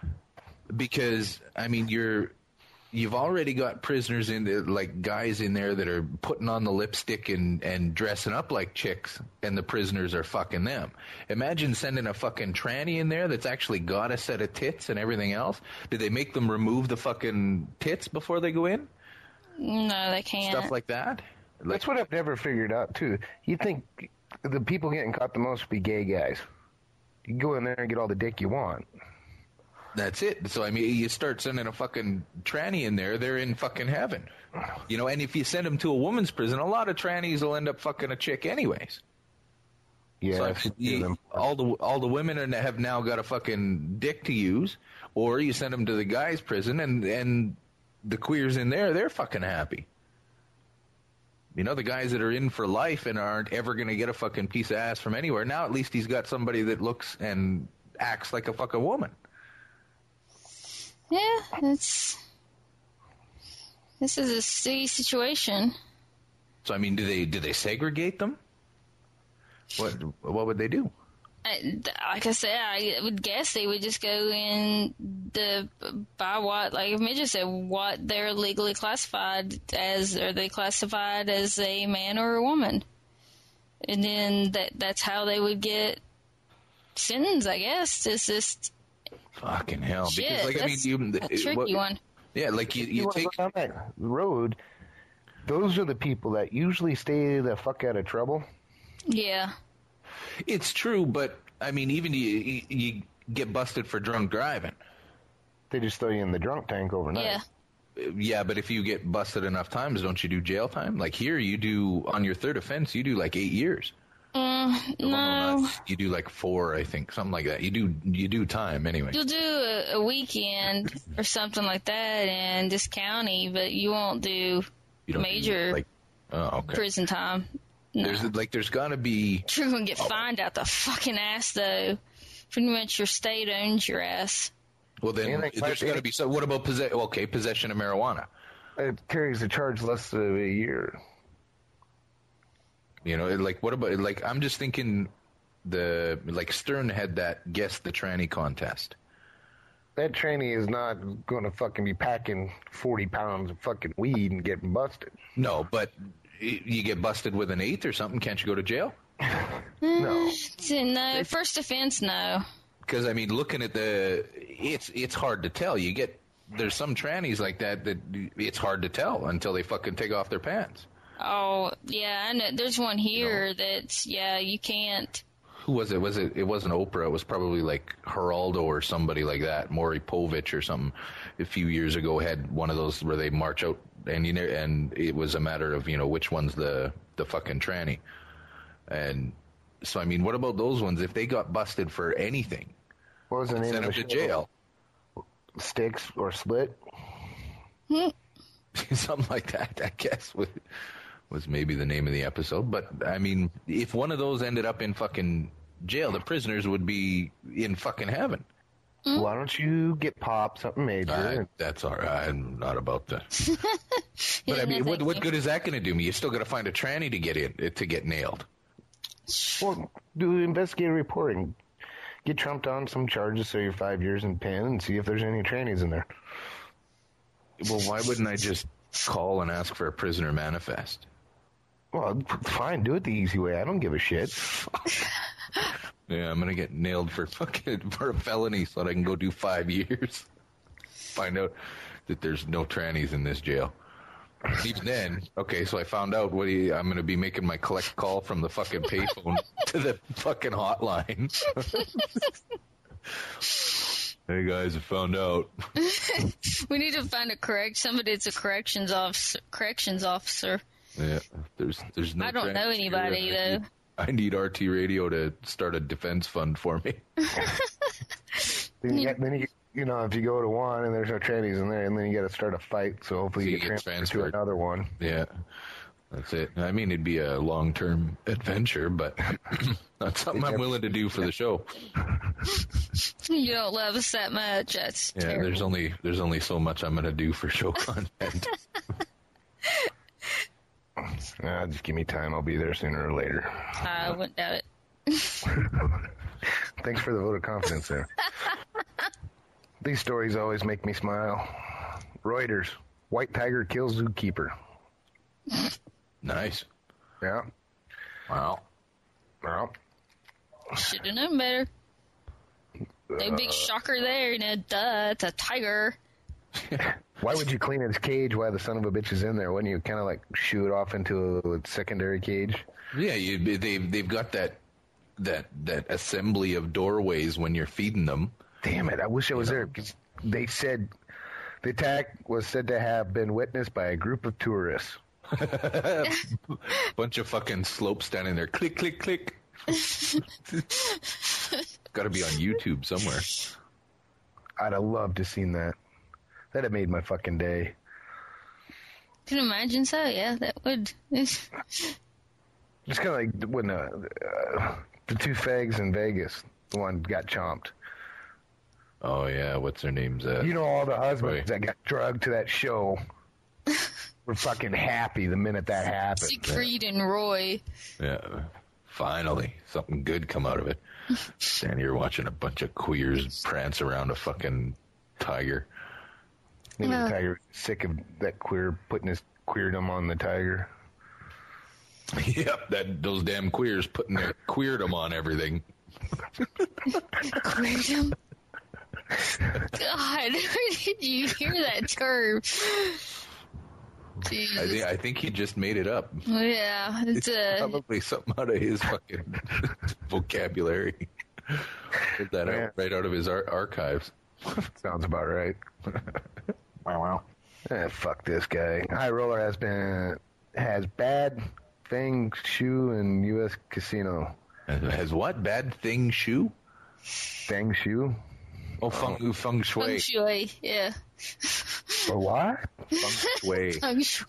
Because I mean, you're you've already got prisoners in there, like guys in there that are putting on the lipstick and and dressing up like chicks, and the prisoners are fucking them. Imagine sending a fucking tranny in there that's actually got a set of tits and everything else. Did they make them remove the fucking tits before they go in? No, they can't. Stuff like that. Like, that's what I've never figured out, too. You think the people getting caught the most would be gay guys. You can go in there and get all the dick you want. That's it. So, I mean, you start sending a fucking tranny in there, they're in fucking heaven. You know, and if you send them to a woman's prison, a lot of trannies will end up fucking a chick anyways. Yeah. So I, you, all the all the women are, have now got a fucking dick to use, or you send them to the guy's prison, and, and the queers in there, they're fucking happy. You know, the guys that are in for life and aren't ever going to get a fucking piece of ass from anywhere. Now at least he's got somebody that looks and acts like a fucking woman. Yeah, it's... This is a sticky situation. So, I mean, do they do they segregate them? What What would they do? I, like I said, I would guess they would just go in the by what, like Midget said, what they're legally classified as. Are they classified as a man or a woman? And then that that's how they would get sentenced, I guess. It's just fucking hell. shit, because, like, I mean, you, a tricky what, one. Yeah, like you, you, you take go down that road. Those are the people that usually stay the fuck out of trouble. Yeah. It's true, but I mean, even you, you get busted for drunk driving. They just throw you in the drunk tank overnight. Yeah. Yeah, but if you get busted enough times, don't you do jail time? Like here, you do, on your third offense, you do like eight years. Uh, no. You do like four, I think, something like that. You do you do time anyway. You'll do a, a weekend or something like that in this county, but you won't do You don't major do, like, oh, okay. prison time. No. There's like there's got to be. You're gonna get fined out the fucking ass though. Pretty much your state owns your ass. Well, then there's got to be. So, what about possession? Okay, possession of marijuana. It carries a charge less than a year. You know, like what about like I'm just thinking the like Stern had that guess the tranny contest. That tranny is not going to fucking be packing forty pounds of fucking weed and getting busted. No, but you get busted with an eighth or something, can't you go to jail? No. No, first offense, no. Because I mean, looking at the, it's it's hard to tell. You get there's some trannies like that that it's hard to tell until they fucking take off their pants. Oh yeah, I know. There's one here that's yeah, you can't. Who was it? Was it? It wasn't Oprah. It was probably like Geraldo or somebody like that. Maury Povich or something. A few years ago, had one of those where they march out, and you know, and it was a matter of you know which one's the the fucking tranny. And so I mean, what about those ones? If they got busted for anything, what was the name send of them the to jail? Sticks or Split? Something like that, I guess. Was, was maybe the name of the episode. But I mean, if one of those ended up in fucking jail, the prisoners would be in fucking heaven. Mm. Why don't you get popped something major? Uh, that's all right. I'm not about that. But I mean, what what good is that going to do me? You still got to find a tranny to get in to get nailed. Well, do investigative reporting. Get trumped on some charges, so you're five years in pen, and see if there's any trannies in there. Well, why wouldn't I just call and ask for a prisoner manifest? Well, fine, do it the easy way. I don't give a shit. Yeah, I'm gonna get nailed for fucking for a felony so that I can go do five years. Find out that there's no trannies in this jail. Even then, okay, so I found out what he, I'm gonna be making my collect call from the fucking payphone to the fucking hotline. Hey guys, I found out. We need to find a correct somebody that's a corrections officer. Corrections officer. Yeah, there's there's no. I don't know anybody here. though. I need, I need R T Radio to start a defense fund for me. then you, get, then you, you know, if you go to one and there's no trannies in there, and then you got to start a fight. So hopefully so you, you get, get transferred, transferred to another one. Yeah, that's it. I mean, it'd be a long-term adventure, but not something I'm willing to do for the show. You don't love us that much. That's yeah. terrible. There's only there's only so much I'm going to do for show content. Uh, just give me time. I'll be there sooner or later. I wouldn't doubt it. Thanks for the vote of confidence there. These stories always make me smile. Reuters. White tiger kills zookeeper. Nice. Yeah. Wow. Well. Should have known better. No Uh, big shocker there. You know, duh, it's a tiger. Why would you clean its cage while the son of a bitch is in there? Wouldn't you kind of like shoo it off into a secondary cage? Yeah, you, they've they've got that that that assembly of doorways when you're feeding them. Damn it! I wish I was there because they said the attack was said to have been witnessed by a group of tourists. Bunch of fucking slopes standing there, click click click. Got to be on YouTube somewhere. I'd have loved to seen that. That'd have made my fucking day. Can imagine so, yeah, that would. It's kind of like when uh, uh, the two fags in Vegas, the one got chomped. Oh, yeah, what's their names? Uh, you know, all the husbands Roy. that got drugged to that show were fucking happy the minute that happened. Siegfried and Roy. Yeah, finally, something good come out of it. Stand here watching a bunch of queers prance around a fucking tiger. Maybe Well. the tiger was sick of that queer putting his queerdom on the tiger. Yep, that those damn queers putting their queerdom on everything. Queerdom? God, where did you hear that term? I think I think he just made it up. Yeah, it's, It's uh, probably something out of his fucking vocabulary. Pulled that out right out of his ar- archives. Sounds about right. Wow, wow. Eh, fuck this guy. High Roller has been has bad thing shoe in U S casino. Has what? Bad thing shoe? Feng shoe. Oh, feng, feng shui. Feng shui, yeah. Or what? Feng shui. Feng shui.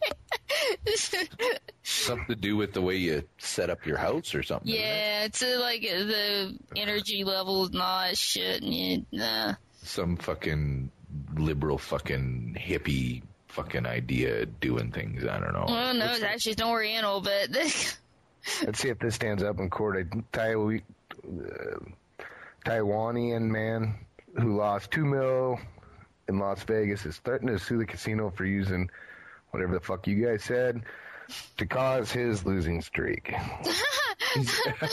Something to do with the way you set up your house or something. Yeah, it's uh, like uh, the energy levels and all that shit. And you, nah. Some fucking liberal fucking hippie fucking idea doing things. I don't know. Well, no, it's actually an Oriental, but Let's see if this stands up in court. A Taiwan, uh, Taiwanian man who lost two mil in Las Vegas is threatening to sue the casino for using whatever the fuck you guys said to cause his losing streak. oh,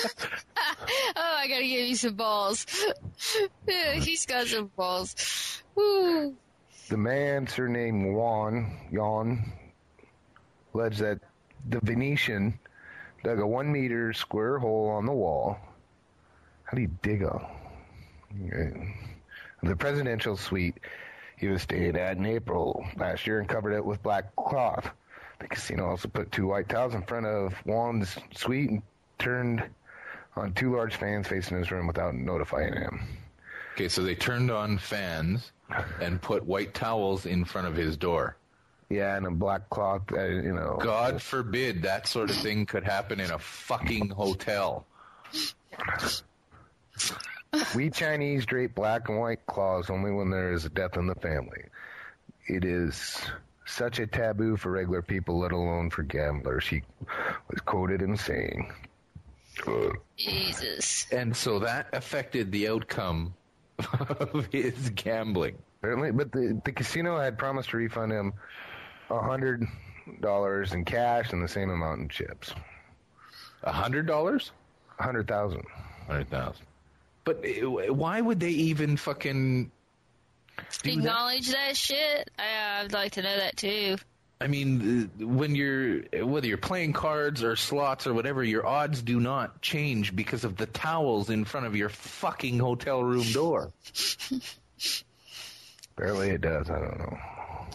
I gotta give you some balls. Yeah, he's got some balls. Woo. The man, surnamed Juan, Jan, alleged that the Venetian dug a one meter square hole on the wall. How do you dig a the presidential suite he was staying at in April last year and covered it with black cloth. The casino also put two white towels in front of Juan's suite and turned on two large fans facing his room without notifying him. Okay, so they turned on fans and put white towels in front of his door. Yeah, and a black cloth, uh, you know. God forbid that sort of thing could happen in a fucking hotel. We Chinese drape black and white cloths only when there is a death in the family. It is such a taboo for regular people, let alone for gamblers, he was quoted in saying. Jesus. And so that affected the outcome of his gambling. Apparently, but the, the casino had promised to refund him one hundred dollars in cash and the same amount in chips. one hundred dollars? one hundred thousand dollars. one hundred thousand dollars. But why would they even fucking acknowledge that? that shit? I, I'd like to know that too. I mean, when you're whether you're playing cards or slots or whatever, your odds do not change because of the towels in front of your fucking hotel room door. Barely it does. I don't know.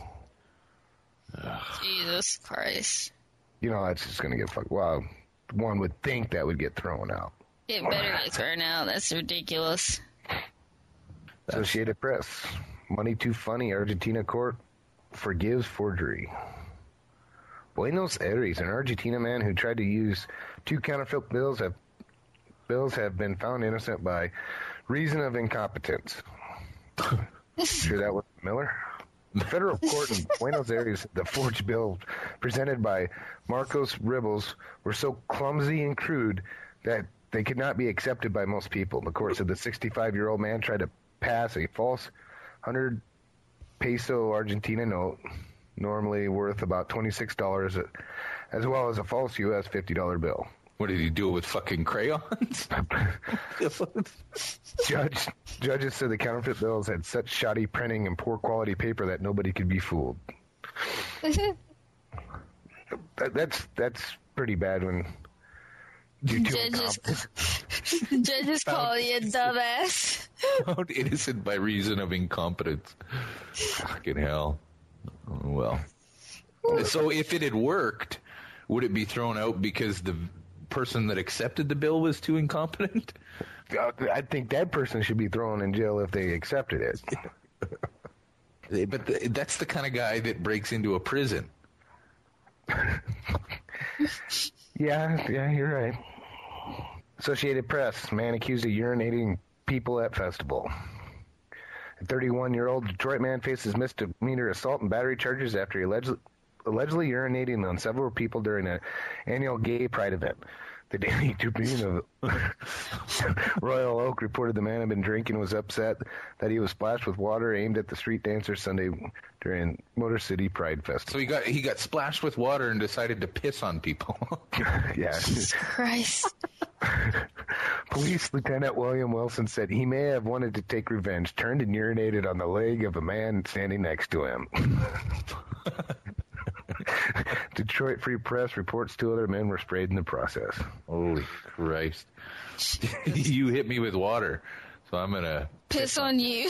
Jesus Christ. You know, that's just going to get fucked. Well, one would think that would get thrown out. It better get thrown out. That's ridiculous. Associated Press. Money too funny. Argentina court forgives forgery. Buenos Aires. An Argentina man who tried to use two counterfeit bills have bills have been found innocent by reason of incompetence. Sure that was Miller? The federal court in Buenos Aires, the forged bills presented by Marcos Ribbles were so clumsy and crude that they could not be accepted by most people. The court said the sixty-five-year-old man tried to pass a false one hundred peso Argentina note, normally worth about twenty-six dollars, as well as a false U S fifty dollar bill. What did he do with fucking crayons? Judge, judges said the counterfeit bills had such shoddy printing and poor quality paper that nobody could be fooled. that, that's that's pretty bad when you judges, judges call you a dumbass. Found innocent by reason of incompetence. Fucking hell. Oh, well. So if it had worked, would it be thrown out because the person that accepted the bill was too incompetent? I think that person should be thrown in jail if they accepted it. But the, that's the kind of guy that breaks into a prison. Yeah, yeah, you're right. Associated Press, man accused of urinating people at festival. A thirty-one-year-old Detroit man faces misdemeanor assault and battery charges after he allegedly, allegedly urinating on several people during an annual gay pride event. The Daily Tribune of Royal Oak reported the man had been drinking and was upset that he was splashed with water aimed at the street dancers Sunday during Motor City Pride Festival. So he got he got splashed with water and decided to piss on people. Yeah. Jesus Christ. Police Lieutenant William Wilson said he may have wanted to take revenge, turned and urinated on the leg of a man standing next to him. Detroit Free Press reports two other men were sprayed in the process. Holy Christ. You hit me with water, so I'm going to... Piss on you.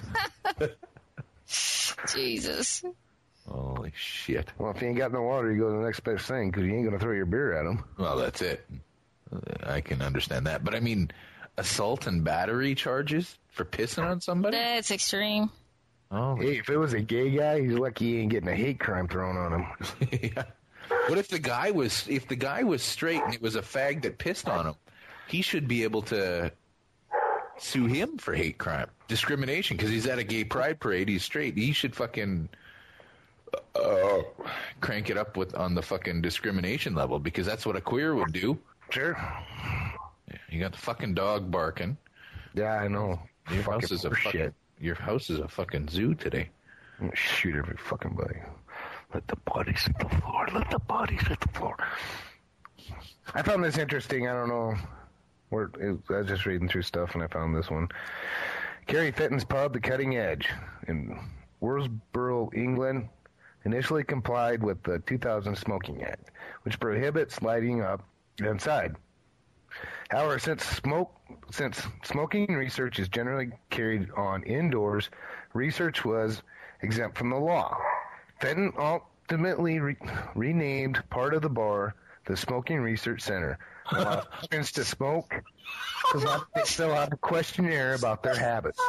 Jesus. Holy shit. Well, if you ain't got no water, you go to the next best thing, because you ain't going to throw your beer at them. Well, that's it. I can understand that. But, I mean, assault and battery charges for pissing on somebody? That's extreme. Oh, hey, if it was a gay guy, he's lucky he ain't getting a hate crime thrown on him. Yeah. What if the guy was if the guy was straight and it was a fag that pissed on him? He should be able to sue him for hate crime, discrimination, because he's at a gay pride parade. He's straight. He should fucking uh, crank it up with on the fucking discrimination level, because that's what a queer would do. Sure. You got the fucking dog barking. Yeah, I know. Your fucking house is a fucking shit. Your house is a fucking zoo today. I'm gonna shoot every fucking body. Let the bodies hit the floor. Let the bodies hit the floor. I found this interesting. I don't know. Where, it, I was just reading through stuff and I found this one. Kerry Fitton's pub, The Cutting Edge, in Worsborough, England, initially complied with the two thousand Smoking Act, which prohibits lighting up inside. However, since smoke, since smoking research is generally carried on indoors, research was exempt from the law. Fenton ultimately re- renamed part of the bar the Smoking Research Center. Allow patrons to smoke, because they fill out a questionnaire about their habits.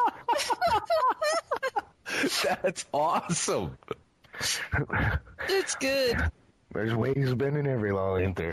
That's awesome. It's good. There's ways of bending every law, ain't there?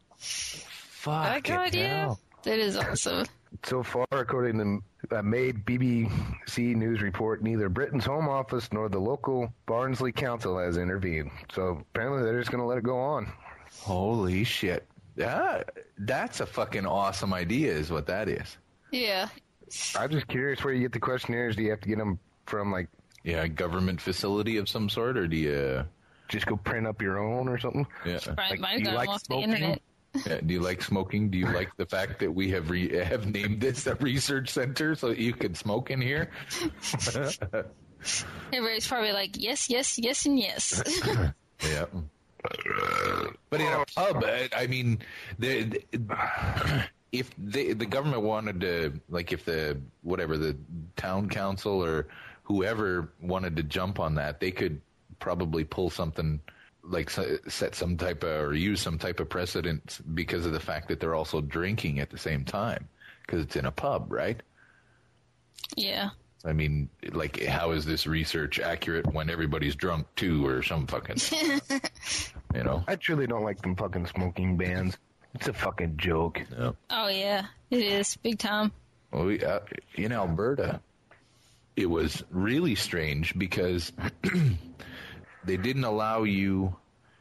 Fuck. I got you. That is awesome. So far, according to a May B B C News report, neither Britain's Home Office nor the local Barnsley Council has intervened. So apparently they're just going to let it go on. Holy shit. That, that's a fucking awesome idea is what that is. Yeah. I'm just curious where you get the questionnaires. Do you have to get them from, like... Yeah, a government facility of some sort, or do you... Just go print up your own or something? Yeah. Right, like, might do you have like off the smoking? internet. Yeah, do you like smoking? Do you like the fact that we have re- have named this a research center so that you can smoke in here? Everybody's probably like, yes, yes, yes, and yes. Yeah. But in a pub, I mean, the, the, if they, the government wanted to, like if the, whatever, the town council or whoever wanted to jump on that, they could probably pull something like set some type of or use some type of precedent because of the fact that they're also drinking at the same time because it's in a pub, right? Yeah. I mean, like, how is this research accurate when everybody's drunk too, or some fucking, you know? I truly don't like them fucking smoking bans. It's a fucking joke. Yeah. Oh yeah, it is big time. Well, we, uh, in Alberta, it was really strange because they didn't allow you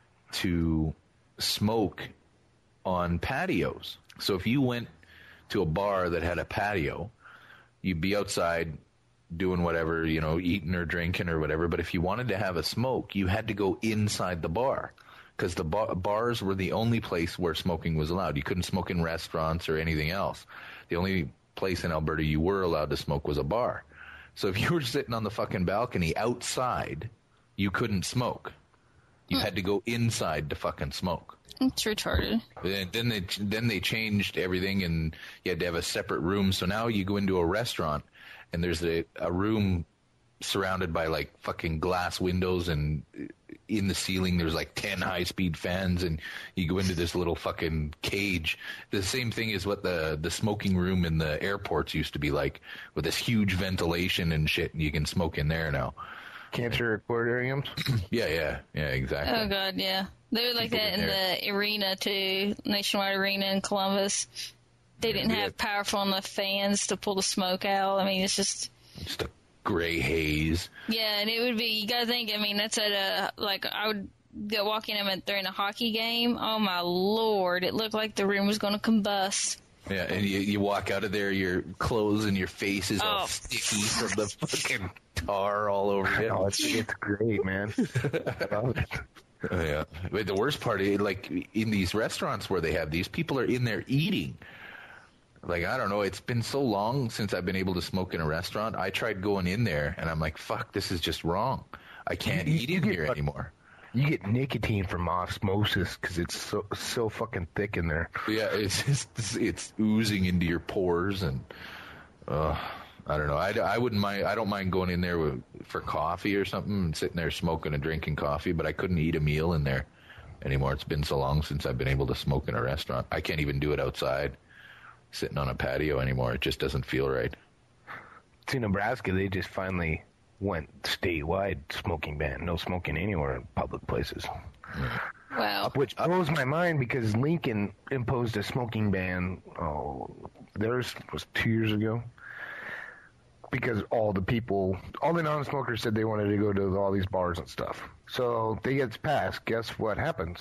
to smoke on patios. So if you went to a bar that had a patio, you'd be outside doing whatever, you know, eating or drinking or whatever. But if you wanted to have a smoke, you had to go inside the bar because the bar- bars were the only place where smoking was allowed. You couldn't smoke in restaurants or anything else. The only place in Alberta you were allowed to smoke was a bar. So if you were sitting on the fucking balcony outside, you couldn't smoke. You had to go inside to fucking smoke. It's retarded. Then, then they then they changed everything, and you had to have a separate room. So now you go into a restaurant, and there's a, a room surrounded by like fucking glass windows, and in the ceiling there's like ten high-speed fans, and you go into this little fucking cage. The same thing is what the the smoking room in the airports used to be like, with this huge ventilation and shit, and you can smoke in there now. Cancer aquariums? Yeah, yeah, yeah, exactly. Oh god, yeah. They were like People that in in there. the arena too, Nationwide Arena in Columbus. They didn't have powerful enough fans to pull the smoke out. I mean, it's just Just a gray haze. yeah, and it would be. You gotta think. I mean, that's at a like I would go walk in them during a hockey game. Oh my lord, it looked like the room was going to combust. Yeah, and you, you walk out of there, your clothes and your face is all Oh. sticky from the fucking tar all over you. Oh, it's, it's great, man. I love it. Oh, yeah. But the worst part is, like, in these restaurants where they have these, people are in there eating. Like, I don't know, it's been so long since I've been able to smoke in a restaurant. I tried going in there, and I'm like, fuck, this is just wrong. I can't you, eat you in get, here anymore. You get nicotine from osmosis because it's so so fucking thick in there. Yeah, it's just, it's oozing into your pores, and uh, I don't know. I, I wouldn't mind. I don't mind going in there with, for coffee or something and sitting there smoking and drinking coffee, but I couldn't eat a meal in there anymore. It's been so long since I've been able to smoke in a restaurant. I can't even do it outside, sitting on a patio anymore. It just doesn't feel right. To Nebraska, they just finally went statewide smoking ban. No smoking anywhere in public places. Wow. Which blows my mind because Lincoln imposed a smoking ban, oh, theirs was two years ago. Because all the people, all the non-smokers said they wanted to go to all these bars and stuff. So they get passed. Guess what happens?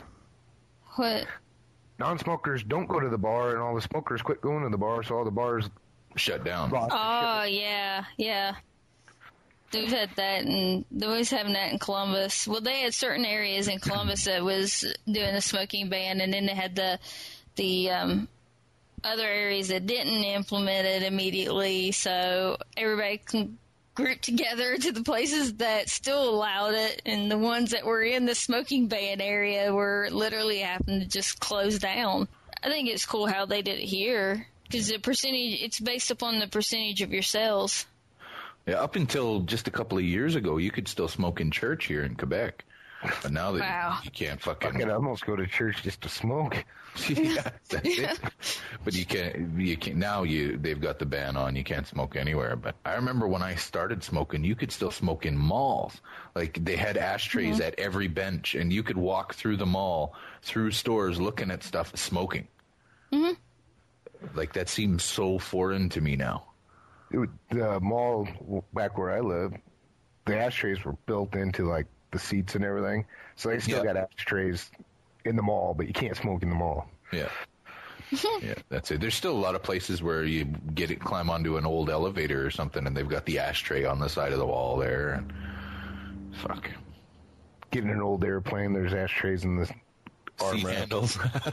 What? Non-smokers don't go to the bar, and all the smokers quit going to the bar, so all the bars shut down. Oh, yeah, yeah. They've had that, and they always having that in Columbus. Well, they had certain areas in Columbus that was doing the smoking ban, and then they had the the um, other areas that didn't implement it immediately. So everybody can group together to the places that still allowed it, and the ones that were in the smoking ban area were literally having to just close down. I think it's cool how they did it here, because the percentage, it's based upon the percentage of your cells. Yeah, up until just a couple of years ago, you could still smoke in church here in Quebec. But now that wow. you, you can't fucking... I can almost go to church just to smoke. Yeah, that's it. But you can't, you can't, now you, they've got the ban on, you can't smoke anywhere. But I remember when I started smoking, you could still smoke in malls. Like, they had ashtrays mm-hmm. at every bench, and you could walk through the mall, through stores, looking at stuff, smoking. Mm-hmm. Like, that seems so foreign to me now. It, the mall back where I live, the ashtrays were built into like the seats and everything, so they still yeah. got ashtrays in the mall, but you can't smoke in the mall. Yeah, yeah, that's it. There's still a lot of places where you get it, climb onto an old elevator or something, and they've got the ashtray on the side of the wall there. And fuck, getting an old airplane, there's ashtrays in the seat handles,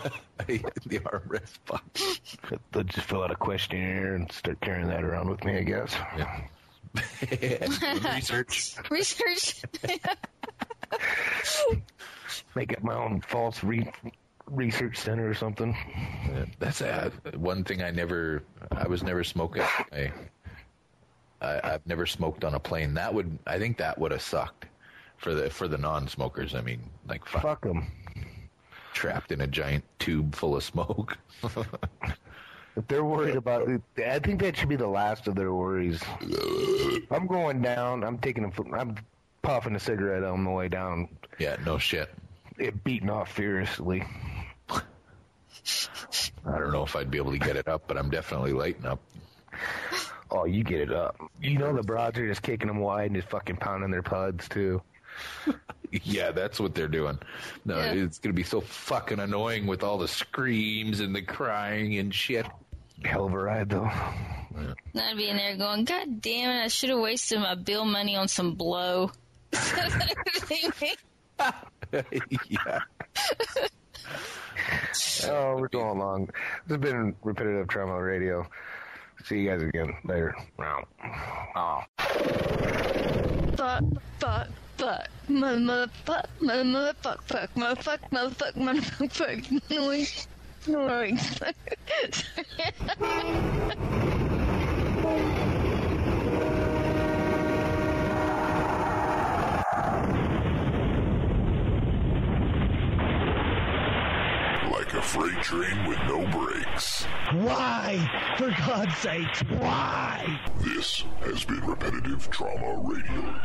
the armrest box. They'll just fill out a questionnaire and start carrying that around with me, I guess. Yeah. Research. Research. Make up my own false re- research center or something. Yeah, that's uh, one thing I never. I was never smoking. I, I, I've never smoked on a plane. That would. I think that would have sucked for the for the non-smokers. I mean, like fuck, fuck them. Trapped in a giant tube full of smoke. If they're worried about it, I think that should be the last of their worries. I'm going down. I'm taking a. I'm puffing a cigarette on the way down. Yeah, no shit. It beating off furiously. I don't know if I'd be able to get it up, but I'm definitely lighting up. Oh, you get it up. You know the broads are just kicking them wide and just fucking pounding their puds too. Yeah, that's what they're doing. No, yeah. It's going to be so fucking annoying with all the screams and the crying and shit. Hell of a ride, though. Yeah. I'd be in there going, God damn it, I should have wasted my bill money on some blow. Yeah. Oh, we're going long. This has been Repetitive Trauma Radio. See you guys again later. Oh. Fuck, fuck. Fuck, motherfuck, motherfuck, fuck, motherfuck, motherfuck, motherfuck, fuck, noise, noise. Like a freight train with no brakes. Why? For God's sake, why? This has been Repetitive Trauma Radio.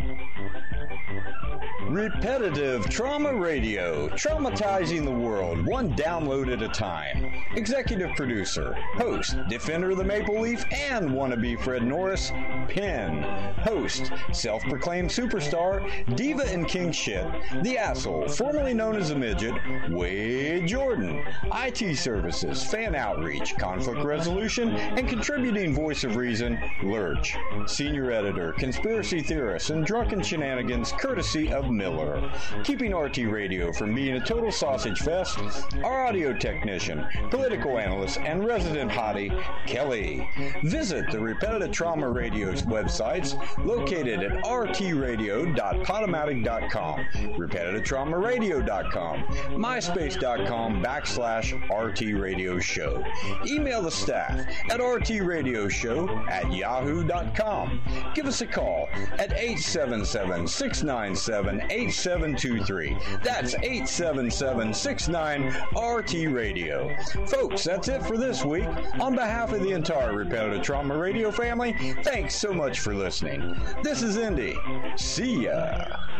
Repetitive Trauma Radio, traumatizing the world, one download at a time. Executive producer, host, defender of the Maple Leaf, and wannabe Fred Norris, Penn. Host, self-proclaimed superstar, diva and king shit, the asshole, formerly known as a midget, Wade Jordan. I T services, fan outreach, conflict resolution, and contributing voice of reason, Lurch. Senior editor, conspiracy theorists, and drunken shenanigans, courtesy of Miller. Keeping R T Radio from being a total sausage fest, our audio technician, political analyst, and resident hottie, Kelly. Visit the Repetitive Trauma Radio's websites located at r t radio dot podomatic dot com, repetitive trauma radio dot com, myspace dot com backslash RT Radio Show. Email the staff at rtradioshow at yahoo dot com. Give us a call at eight seven seven, six nine seven, eight seven two three. That's eight seven seven, six nine, R T Radio. Folks, that's it for this week. On behalf of the entire Repetitive Trauma Radio family, thanks so much for listening. This is Indy. See ya.